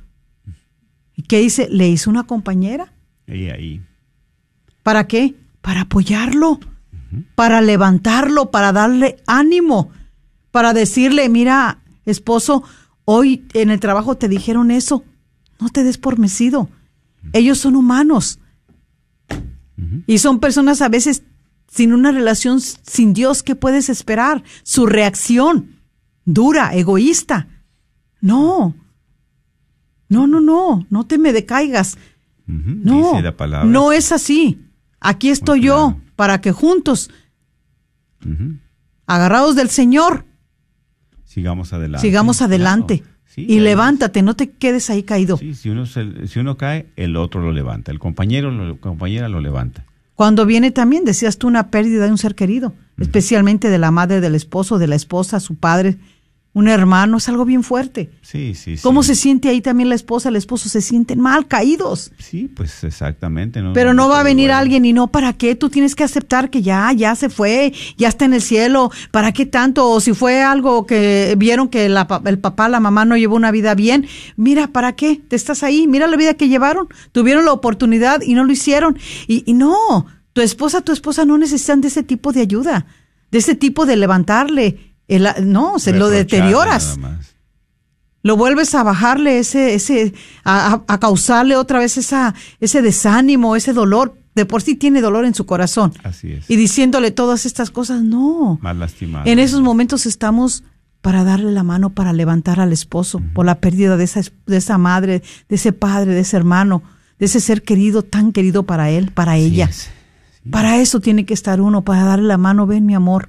¿Y qué dice? Le hizo una compañera. Y ahí. ¿Para qué? Para apoyarlo, para levantarlo, para darle ánimo, para decirle, mira, esposo, hoy en el trabajo te dijeron eso, no te des por vencido. Ellos son humanos. Y son personas a veces sin una relación sin Dios, ¿qué puedes esperar? Su reacción, dura, egoísta. No, no, no, no, no te me decaigas. Uh-huh. No, Dice la palabra. no es así. Aquí estoy Muy claro. yo para que juntos, Uh-huh. agarrados del Señor, Sigamos adelante. sigamos adelante. Claro. Sí, y ahí- levántate, no te quedes ahí caído. Sí, si uno, se- si uno cae, el otro lo levanta. El compañero, la compañera lo levanta. Cuando viene también, decías tú, una pérdida de un ser querido, especialmente de la madre, del esposo, de la esposa, su padre, un hermano, es algo bien fuerte. Sí, sí, sí. ¿Cómo se siente ahí también la esposa, el esposo? Se sienten mal, caídos. Sí, pues exactamente. No, Pero no va a se venir duele. alguien y no, ¿para qué? Tú tienes que aceptar que ya, ya se fue, ya está en el cielo, ¿para qué tanto? O si fue algo que vieron que la pa- el papá, la mamá no llevó una vida bien, mira, ¿para qué? Te estás ahí, mira la vida que llevaron, tuvieron la oportunidad y no lo hicieron. Y, y no, tu esposa, tu esposa no necesitan de ese tipo de ayuda, de ese tipo de levantarle. El, no, se lo Reprocharle deterioras. nada más. Lo vuelves a bajarle ese, ese, a, a- a causarle otra vez esa, ese desánimo, ese dolor. De por sí tiene dolor en su corazón. Así es. Y diciéndole todas estas cosas, no. Más lastimado. En esos momentos estamos para darle la mano, para levantar al esposo por la pérdida de esa, es- de esa madre, de ese padre, de ese hermano, de ese ser querido, tan querido para él, para ella. es. Para eso tiene que estar uno, para darle la mano. Ven, mi amor.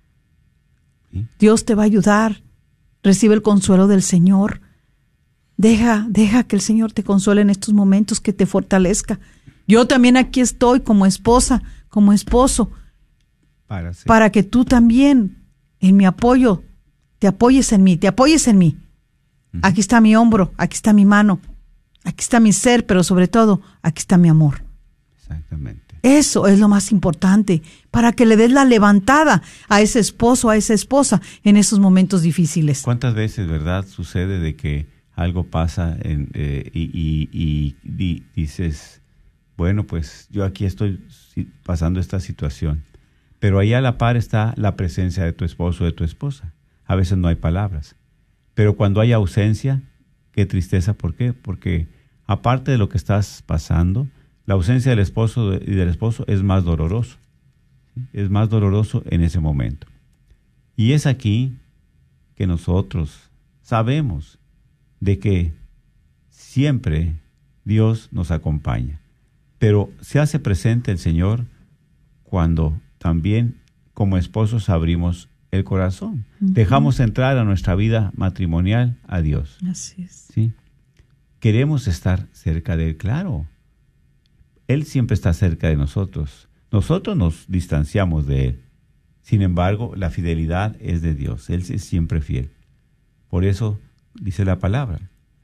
Dios te va a ayudar. Recibe el consuelo del Señor. Deja, deja que el Señor te consuele en estos momentos, que te fortalezca. Yo también aquí estoy como esposa, como esposo, Para, ser- para que tú también, en mi apoyo, te apoyes en mí, te apoyes en mí. Aquí está mi hombro, aquí está mi mano, aquí está mi ser, pero sobre todo, aquí está mi amor. Exactamente. Eso es lo más importante, para que le des la levantada a ese esposo, a esa esposa, en esos momentos difíciles. ¿Cuántas veces, verdad, sucede de que algo pasa en, eh, y, y- y di- dices, bueno, pues yo aquí estoy si- pasando esta situación, pero ahí a la par está la presencia de tu esposo o de tu esposa. A veces no hay palabras, pero cuando hay ausencia, qué tristeza. ¿Por qué? Porque aparte de lo que estás pasando, la ausencia del esposo y del esposo es más doloroso. ¿sí? Es más doloroso en ese momento. Y es aquí que nosotros sabemos de que siempre Dios nos acompaña, pero se hace presente el Señor cuando también como esposos abrimos el corazón, Ujú. dejamos entrar a nuestra vida matrimonial a Dios. Así es. ¿sí? Queremos estar cerca de Él, claro. Él siempre está cerca de nosotros. Nosotros nos distanciamos de Él. Sin embargo, la fidelidad es de Dios. Él es siempre fiel. Por eso dice la palabra.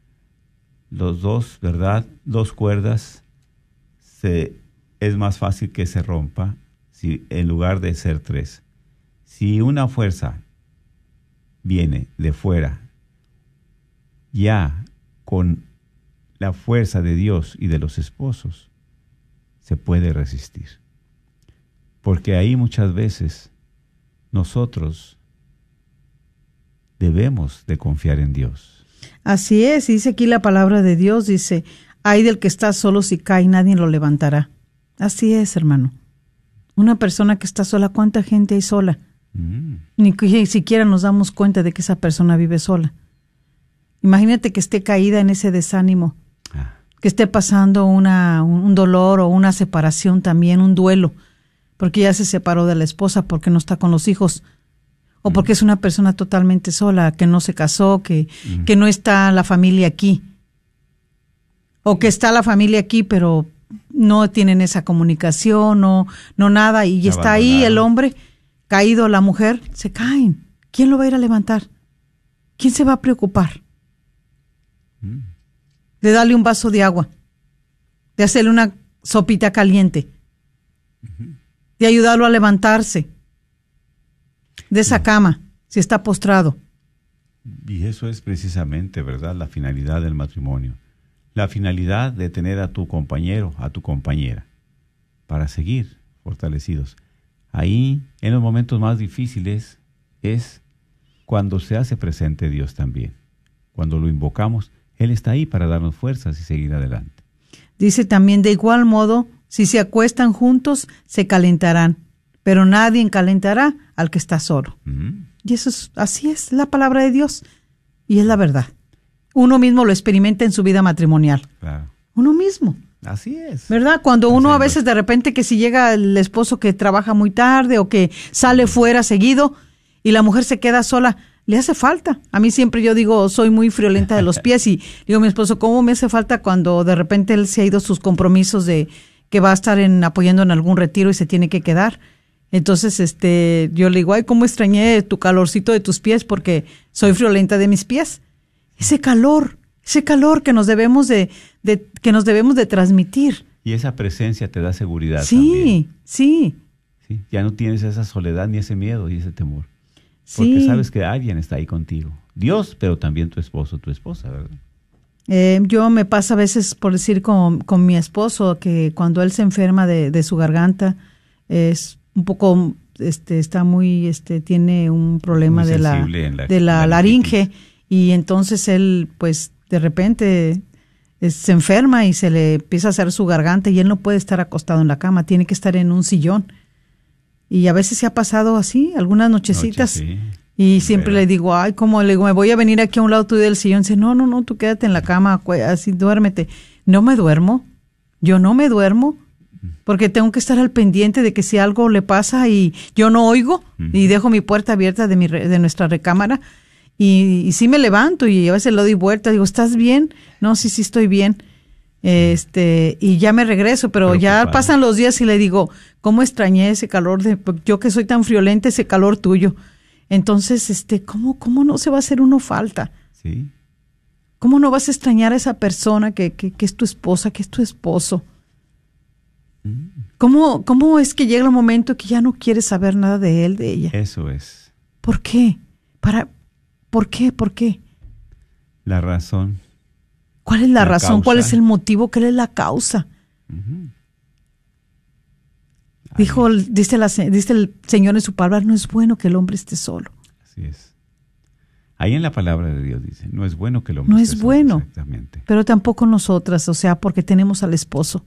Los dos, ¿verdad? Dos cuerdas se, es más fácil que se rompa si, en lugar de ser tres. Si una fuerza viene de fuera, ya con la fuerza de Dios y de los esposos, se puede resistir. Porque ahí muchas veces nosotros debemos de confiar en Dios. Así es, dice aquí la palabra de Dios, dice, ay del que está solo, si cae nadie lo levantará. Así es, hermano. Una persona que está sola, ¿cuánta gente hay sola? Mm. Ni que siquiera nos damos cuenta de que esa persona vive sola. Imagínate que esté caída en ese desánimo, Ah. que esté pasando una, un, un dolor o una separación también, un duelo, porque ya se separó de la esposa, porque no está con los hijos, o porque es una persona totalmente sola, que no se casó, que, Mm. que no está la familia aquí, o que está la familia aquí, pero no tienen esa comunicación, no, no nada, y Se está ahí el abandonaron. hombre caído, la mujer, se caen. ¿Quién lo va a ir a levantar? ¿Quién se va a preocupar? Mm. De darle un vaso de agua, de hacerle una sopita caliente, de ayudarlo a levantarse de esa cama, si está postrado. Y eso es precisamente, ¿verdad?, la finalidad del matrimonio. La finalidad de tener a tu compañero, a tu compañera, para seguir fortalecidos. Ahí, en los momentos más difíciles, es cuando se hace presente Dios también. Cuando lo invocamos, Él está ahí para darnos fuerzas y seguir adelante. Dice también, de igual modo, si se acuestan juntos, se calentarán. pero nadie encalentará al que está solo. Mm. Y eso es, así es la palabra de Dios. Y es la verdad. Uno mismo lo experimenta en su vida matrimonial. Claro. Uno mismo. Así es. ¿Verdad? Cuando uno a veces de repente que si llega el esposo que trabaja muy tarde o que sale fuera seguido y la mujer se queda sola, le hace falta. A mí siempre yo digo, soy muy friolenta de los pies y digo a mi esposo, ¿cómo me hace falta cuando de repente él se ha ido a sus compromisos de que va a estar en, apoyando en algún retiro y se tiene que quedar? Entonces, este, yo le digo, ay, cómo extrañé tu calorcito de tus pies porque soy friolenta de mis pies. Ese calor, ese calor que nos debemos de, de que nos debemos de transmitir. Y esa presencia te da seguridad. Sí, también. sí. Sí, ya no tienes esa soledad ni ese miedo y ese temor. Porque Sí. sabes que alguien está ahí contigo. Dios, pero también tu esposo, tu esposa, ¿verdad? Eh, yo me pasa a veces, por decir, con, con mi esposo, que cuando él se enferma de, de su garganta, es un poco, este, está muy, este, tiene un problema Muy de la, sensible en la- de la la laringe, y entonces él, pues, de repente eh, se enferma y se le empieza a hacer su garganta y él no puede estar acostado en la cama, tiene que estar en un sillón. Y a veces se ha pasado así, algunas nochecitas. Noche, sí. Y siempre le digo, ay, ¿cómo? Le digo, me voy a venir aquí a un lado tuyo del sillón. Dice, no, no, no, tú quédate en la cama, cue- así, duérmete. No me duermo, yo no me duermo, porque tengo que estar al pendiente de que si algo le pasa y yo no oigo, y dejo mi puerta abierta de, mi re- de nuestra recámara, y, y sí me levanto y a veces le doy vuelta, digo, ¿estás bien? No, sí, sí estoy bien. Este, y ya me regreso, pero ya Preocupada. pasan los días y le digo, ¿cómo extrañé ese calor de, yo que soy tan friolenta, ese calor tuyo? Entonces, este, ¿cómo, cómo no se va a hacer uno falta? Sí. ¿Cómo no vas a extrañar a esa persona que, que, que es tu esposa, que es tu esposo? ¿Cómo, ¿Cómo es que llega el momento que ya no quieres saber nada de él, de ella? Eso es. ¿Por qué? Para, ¿Por qué? ¿Por qué? La razón. ¿Cuál es la, La razón? causa. ¿Cuál es el motivo? ¿Cuál es la causa? Ujú. Dijo, el- dice, la, se- dice el Señor en su palabra, no es bueno que el hombre esté solo. Así es. Ahí en la palabra de Dios dice, no es bueno que el hombre No esté es solo. bueno. Exactamente. Pero tampoco nosotras, o sea, porque tenemos al esposo.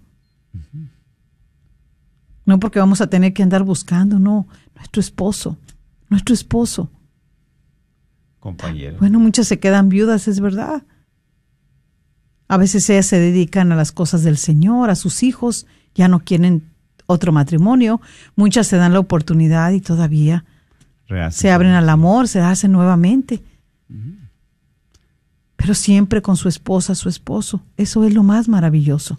No porque vamos a tener que andar buscando, no, nuestro esposo, nuestro esposo. Compañero. Bueno, muchas se quedan viudas, es verdad. A veces ellas se dedican a las cosas del Señor, a sus hijos, ya no quieren otro matrimonio. Muchas se dan la oportunidad y todavía Rehacen se abren al amor, se hacen nuevamente. Pero siempre con su esposa, su esposo. Eso es lo más maravilloso.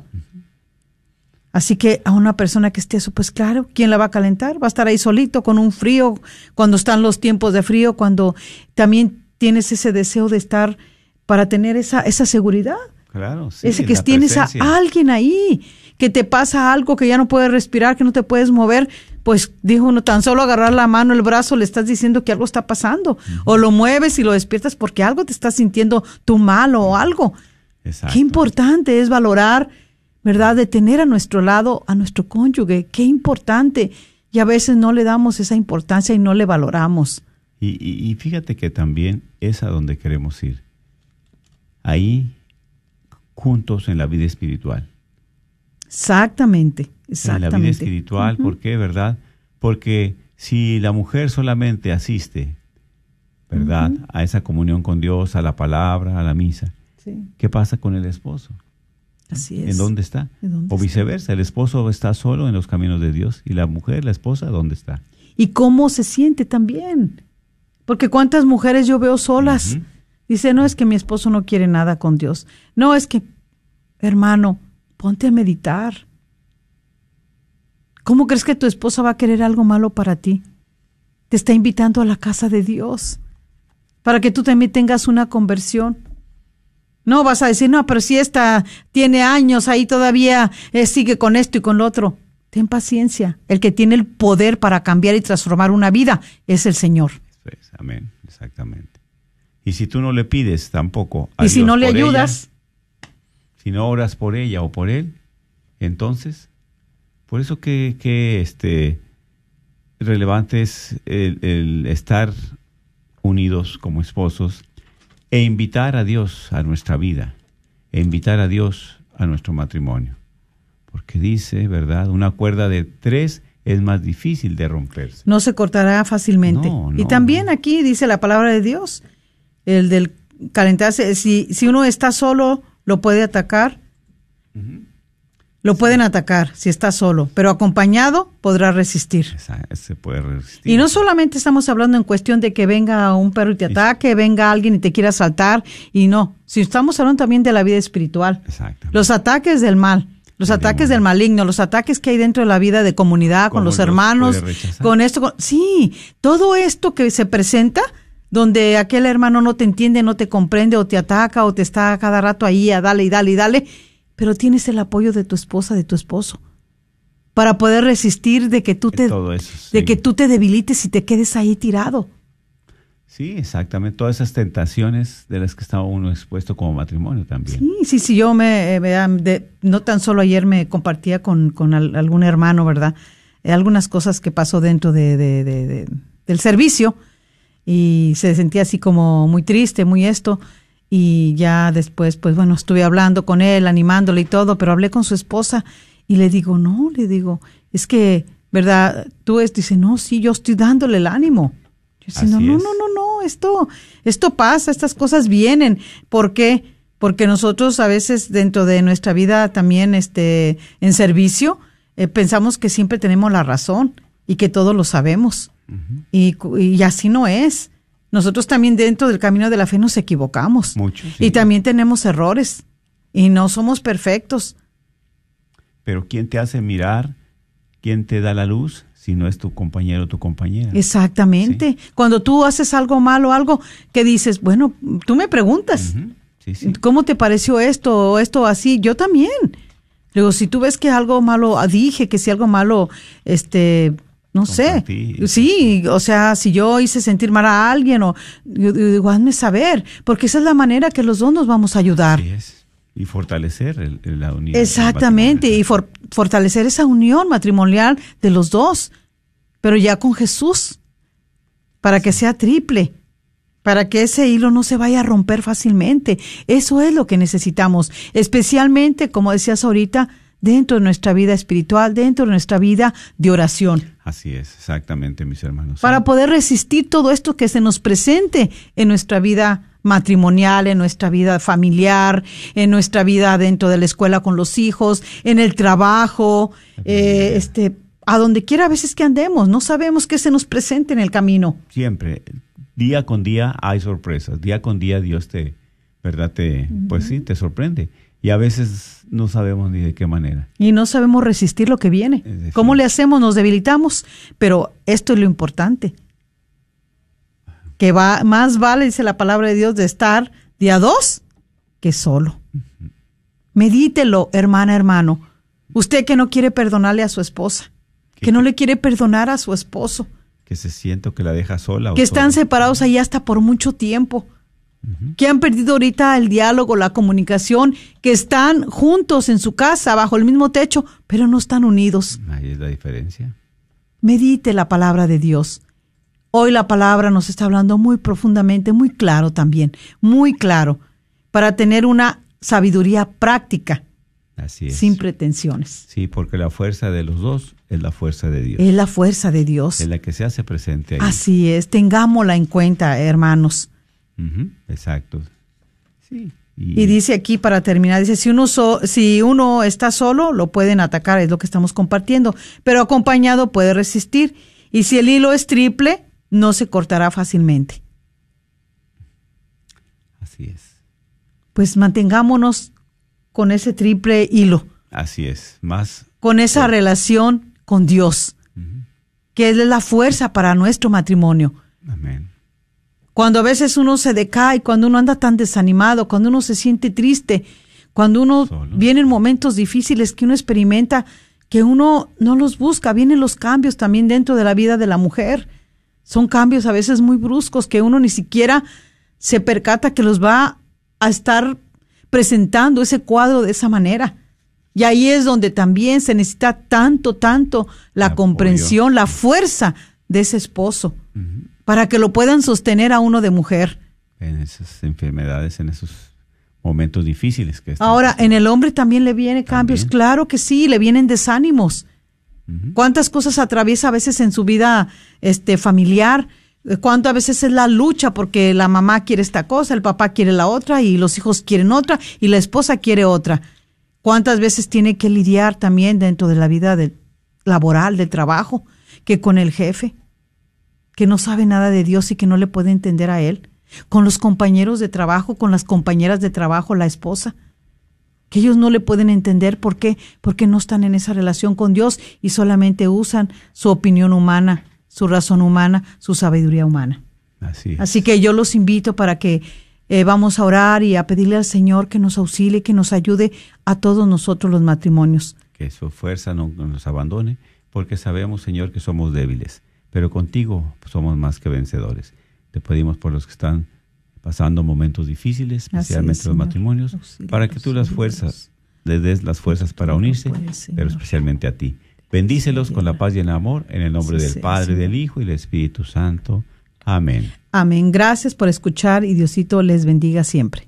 Así que a una persona que esté eso, pues claro, ¿quién la va a calentar? Va a estar ahí solito con un frío, cuando están los tiempos de frío, cuando también tienes ese deseo de estar para tener esa, esa seguridad. Claro, sí. ese que la tienes a presencia. alguien ahí, que te pasa algo, que ya no puedes respirar, que no te puedes mover, pues dijo uno, tan solo agarrar la mano, el brazo, le estás diciendo que algo está pasando. O lo mueves y lo despiertas porque algo te estás sintiendo tú mal o algo. Exacto. Qué importante es valorar, ¿verdad? De tener a nuestro lado a nuestro cónyuge. Qué importante. Y a veces no le damos esa importancia y no le valoramos. Y, y, y fíjate que también es a donde queremos ir. Ahí, juntos en la vida espiritual. Exactamente, En exactamente. la vida espiritual, Ujú. ¿por qué, verdad? Porque si la mujer solamente asiste, ¿verdad? Ujú. A esa comunión con Dios, a la palabra, a la misa, Sí, ¿qué pasa con el esposo? así es. ¿En dónde está? ¿En dónde O está? viceversa, el esposo está solo en los caminos de Dios y la mujer, la esposa, ¿dónde está? Y cómo se siente también. Porque cuántas mujeres yo veo solas. Ujú. Dice, no, es que mi esposo no quiere nada con Dios. No, es que, hermano, ponte a meditar. ¿Cómo crees que tu esposa va a querer algo malo para ti? Te está invitando a la casa de Dios para que tú también tengas una conversión. No vas a decir, no, pero si esta tiene años ahí todavía eh, sigue con esto y con lo otro. Ten paciencia. El que tiene el poder para cambiar y transformar una vida es el Señor. Eso es, amén, exactamente. Y si tú no le pides tampoco a Y si Dios no le por ella, ayudas, si no oras por ella o por él, entonces, por eso que, que este relevante es el, el estar unidos como esposos e invitar a Dios a nuestra vida, e invitar a Dios a nuestro matrimonio. Porque dice, ¿verdad? Una cuerda de tres es más difícil de romperse. No se cortará fácilmente. No, no, y también aquí dice la palabra de Dios, el del calentarse, si, si uno está solo, lo puede atacar. Uh-huh. Lo sí. pueden atacar si está solo, pero acompañado podrá resistir. Esa, se puede resistir. Y no solamente estamos hablando en cuestión de que venga un perro y te ataque, sí. venga alguien y te quiera asaltar, y no. Si estamos hablando también de la vida espiritual. Los ataques del mal. Los el ataques demonio. del maligno, los ataques que hay dentro de la vida de comunidad, con los Dios hermanos, con esto, con, sí, todo esto que se presenta, donde aquel hermano no te entiende, no te comprende, o te ataca, o te está cada rato ahí a dale y dale y dale, pero tienes el apoyo de tu esposa, de tu esposo, para poder resistir de que tú te, todo eso, sí. de que tú te debilites y te quedes ahí tirado. Sí, exactamente. Todas esas tentaciones de las que está uno expuesto como matrimonio también. Sí, sí, sí. Yo me, me de, no tan solo ayer me compartía con, con al, algún hermano, ¿verdad? Eh, algunas cosas que pasó dentro de, de, de, de, del servicio, y se sentía así como muy triste, muy esto. Y ya después, pues bueno, estuve hablando con él, animándole y todo, pero hablé con su esposa y le digo, no, le digo, es que, ¿verdad? Tú es, dice, no, sí, yo estoy dándole el ánimo. Yo decía, no, no, no, no, no, esto, esto pasa, estas cosas vienen. ¿Por qué? Porque nosotros a veces dentro de nuestra vida también, este, en servicio, eh, pensamos que siempre tenemos la razón y que todo lo sabemos. Uh-huh. y, y así no es. Nosotros también dentro del camino de la fe nos equivocamos. Mucho, sí. Y también tenemos errores y no somos perfectos. Pero ¿quién te hace mirar? ¿Quién te da la luz? Si no es tu compañero o tu compañera. Exactamente. ¿Sí? Cuando tú haces algo malo, algo que dices, bueno, tú me preguntas, uh-huh. sí, sí. ¿cómo te pareció esto o esto así? Yo también. Luego, si tú ves que algo malo dije, que si algo malo, este, no Compartí. sé. Sí, o sea, si yo hice sentir mal a alguien, o yo digo, hazme saber, porque esa es la manera que los dos nos vamos a ayudar. Así es. Y fortalecer el, el, la unión. Exactamente, y for, fortalecer esa unión matrimonial de los dos, pero ya con Jesús, para que sea triple, para que ese hilo no se vaya a romper fácilmente. Eso es lo que necesitamos, especialmente, como decías ahorita, dentro de nuestra vida espiritual, dentro de nuestra vida de oración. Así es, exactamente, mis hermanos. Para poder resistir todo esto que se nos presente en nuestra vida matrimonial, en nuestra vida familiar, en nuestra vida dentro de la escuela con los hijos, en el trabajo, eh, este, a donde quiera a veces que andemos, no sabemos qué se nos presente en el camino. Siempre, día con día hay sorpresas, día con día Dios te, ¿verdad? Te, uh-huh. Pues sí, te sorprende. Y a veces no sabemos ni de qué manera. Y no sabemos resistir lo que viene. Es decir, ¿cómo le hacemos? Nos debilitamos, pero esto es lo importante. Que va, más vale, dice la palabra de Dios, de estar de a dos que solo. Uh-huh. Medítelo, hermana, hermano. Usted que no quiere perdonarle a su esposa, que no le quiere perdonar a su esposo. Que se siente que la deja sola. Que están solo. separados ahí hasta por mucho tiempo. Uh-huh. Que han perdido ahorita el diálogo, la comunicación, que están juntos en su casa, bajo el mismo techo, pero no están unidos. Ahí es la diferencia. Medite la palabra de Dios. Hoy la palabra nos está hablando muy profundamente, muy claro también, muy claro, para tener una sabiduría práctica. Así es. Sin pretensiones. Sí, porque la fuerza de los dos es la fuerza de Dios. Es la fuerza de Dios. Es la que se hace presente ahí. Así es, tengámosla en cuenta, hermanos. Uh-huh, exacto. Sí. Y, y dice aquí para terminar, dice, si uno, so, si uno está solo, lo pueden atacar, es lo que estamos compartiendo, pero acompañado puede resistir. Y si el hilo es triple, no se cortará fácilmente. Así es. Pues mantengámonos con ese triple hilo. Así es, más. Con esa bueno. relación con Dios, uh-huh. que es la fuerza para nuestro matrimonio. Amén. Cuando a veces uno se decae, cuando uno anda tan desanimado, cuando uno se siente triste, cuando uno Solo. vienen momentos difíciles que uno experimenta, que uno no los busca, vienen los cambios también dentro de la vida de la mujer. Son cambios a veces muy bruscos que uno ni siquiera se percata que los va a estar presentando ese cuadro de esa manera. Y ahí es donde también se necesita tanto, tanto la Apoyo. comprensión, la fuerza de ese esposo, uh-huh. para que lo puedan sostener a uno de mujer. En esas enfermedades, en esos momentos difíciles que están. Ahora, en el hombre también le vienen cambios, ¿También? claro que sí, le vienen desánimos. Uh-huh. ¿Cuántas cosas atraviesa a veces en su vida este, familiar? ¿Cuánto a veces es la lucha porque la mamá quiere esta cosa, el papá quiere la otra y los hijos quieren otra y la esposa quiere otra? ¿Cuántas veces tiene que lidiar también dentro de la vida de, laboral, del trabajo, que con el jefe, que no sabe nada de Dios y que no le puede entender a él? Con los compañeros de trabajo, con las compañeras de trabajo, la esposa, que ellos no le pueden entender. ¿Por qué? Porque no están en esa relación con Dios y solamente usan su opinión humana, su razón humana, su sabiduría humana. Así es. Así que yo los invito para que eh, vamos a orar y a pedirle al Señor que nos auxilie, que nos ayude a todos nosotros los matrimonios. Que su fuerza no nos abandone, porque sabemos, Señor, que somos débiles, pero contigo somos más que vencedores. Te pedimos por los que están pasando momentos difíciles, especialmente es, los matrimonios, auxilio, para que tú las fuerzas, les des las fuerzas para unirse, ser, pero especialmente a ti. Bendícelos con la paz y el amor, en el nombre sí, del Padre, sí, del Hijo y del Espíritu Santo. Amén. Amén. Gracias por escuchar y Diosito les bendiga siempre.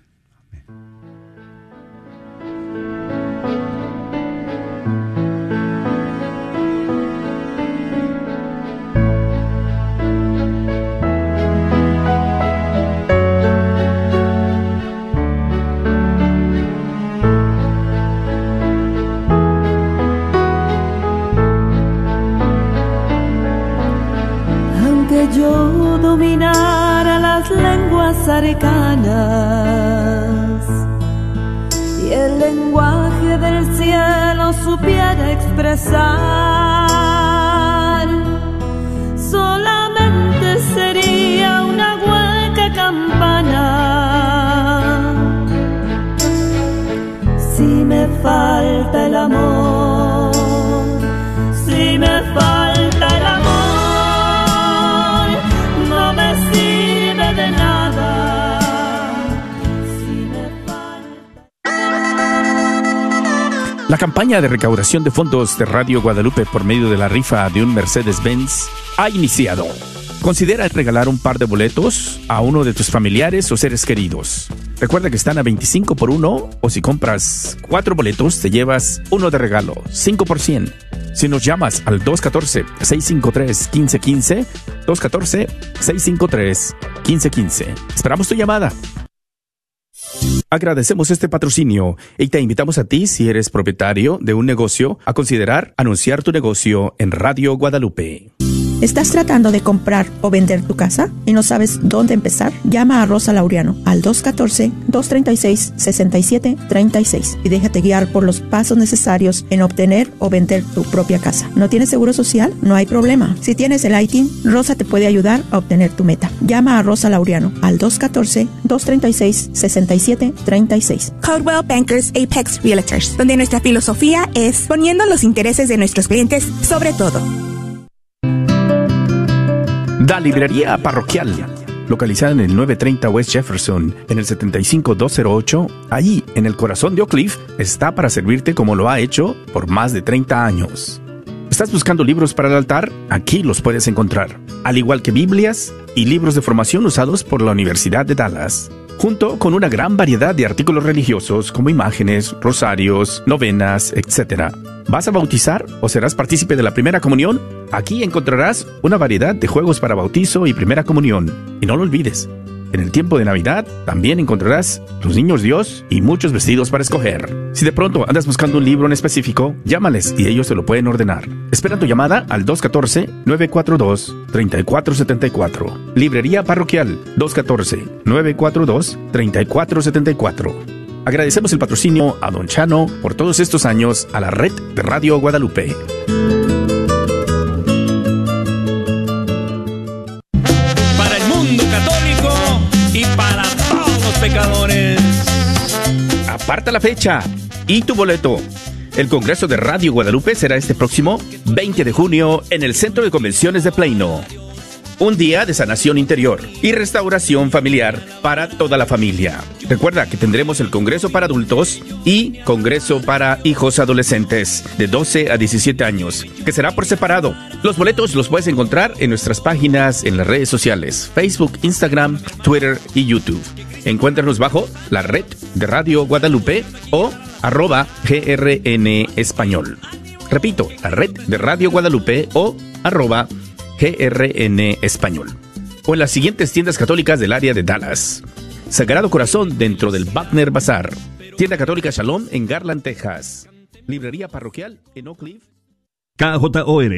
Yo dominara las lenguas arcanas y el lenguaje del cielo supiera expresar, solamente sería una hueca campana. Si me falta el amor, si me falta el amor, de nada, si me falta. La campaña de recaudación de fondos de Radio Guadalupe por medio de la rifa de un Mercedes-Benz ha iniciado. Considera regalar un par de boletos a uno de tus familiares o seres queridos. Recuerda que están a veinticinco por uno, o si compras cuatro boletos te llevas uno de regalo, cinco por cien. Si nos llamas al dos uno cuatro, seis cinco tres, uno cinco uno cinco, dos uno cuatro, seis cinco tres, uno cinco uno cinco. Esperamos tu llamada. Agradecemos este patrocinio y te invitamos a ti, si eres propietario de un negocio, a considerar anunciar tu negocio en Radio Guadalupe. ¿Estás tratando de comprar o vender tu casa y no sabes dónde empezar? Llama a Rosa Laureano al dos uno cuatro, dos tres seis, seis siete tres seis y déjate guiar por los pasos necesarios en obtener o vender tu propia casa. ¿No tienes seguro social? No hay problema. Si tienes el I T I N, Rosa te puede ayudar a obtener tu meta. Llama a Rosa Laureano al dos uno cuatro, dos tres seis, seis siete tres seis. Coldwell Bankers Apex Realtors, donde nuestra filosofía es poniendo los intereses de nuestros clientes sobre todo. La librería parroquial, localizada en el novecientos treinta West Jefferson, en el setenta y cinco dos cero ocho, allí en el corazón de Oak Cliff, está para servirte como lo ha hecho por más de treinta años. ¿Estás buscando libros para el altar? Aquí los puedes encontrar, al igual que Biblias y libros de formación usados por la Universidad de Dallas, junto con una gran variedad de artículos religiosos como imágenes, rosarios, novenas, etcétera. ¿Vas a bautizar o serás partícipe de la primera comunión? Aquí encontrarás una variedad de juegos para bautizo y primera comunión. Y no lo olvides, en el tiempo de Navidad también encontrarás los niños Dios y muchos vestidos para escoger. Si de pronto andas buscando un libro en específico, llámales y ellos te lo pueden ordenar. Espera tu llamada al dos uno cuatro, nueve cuatro dos, tres cuatro siete cuatro. Librería Parroquial dos uno cuatro, nueve cuatro dos, tres cuatro siete cuatro. Agradecemos el patrocinio a Don Chano por todos estos años a la red de Radio Guadalupe. Para el mundo católico y para todos los pecadores. Aparta la fecha y tu boleto. El Congreso de Radio Guadalupe será este próximo veinte de junio en el Centro de Convenciones de Plano. Un día de sanación interior y restauración familiar para toda la familia. Recuerda que tendremos el Congreso para adultos y Congreso para hijos adolescentes de doce a diecisiete años, que será por separado. Los boletos los puedes encontrar en nuestras páginas en las redes sociales, Facebook, Instagram, Twitter y YouTube. Encuéntranos bajo la red de Radio Guadalupe o arroba G R N Español. Repito, la red de Radio Guadalupe o arroba G R N Español. O en las siguientes tiendas católicas del área de Dallas. Sagrado Corazón dentro del Wagner Bazar. Tienda Católica Shalom en Garland, Texas. Librería Parroquial en Oak Cliff. K J O R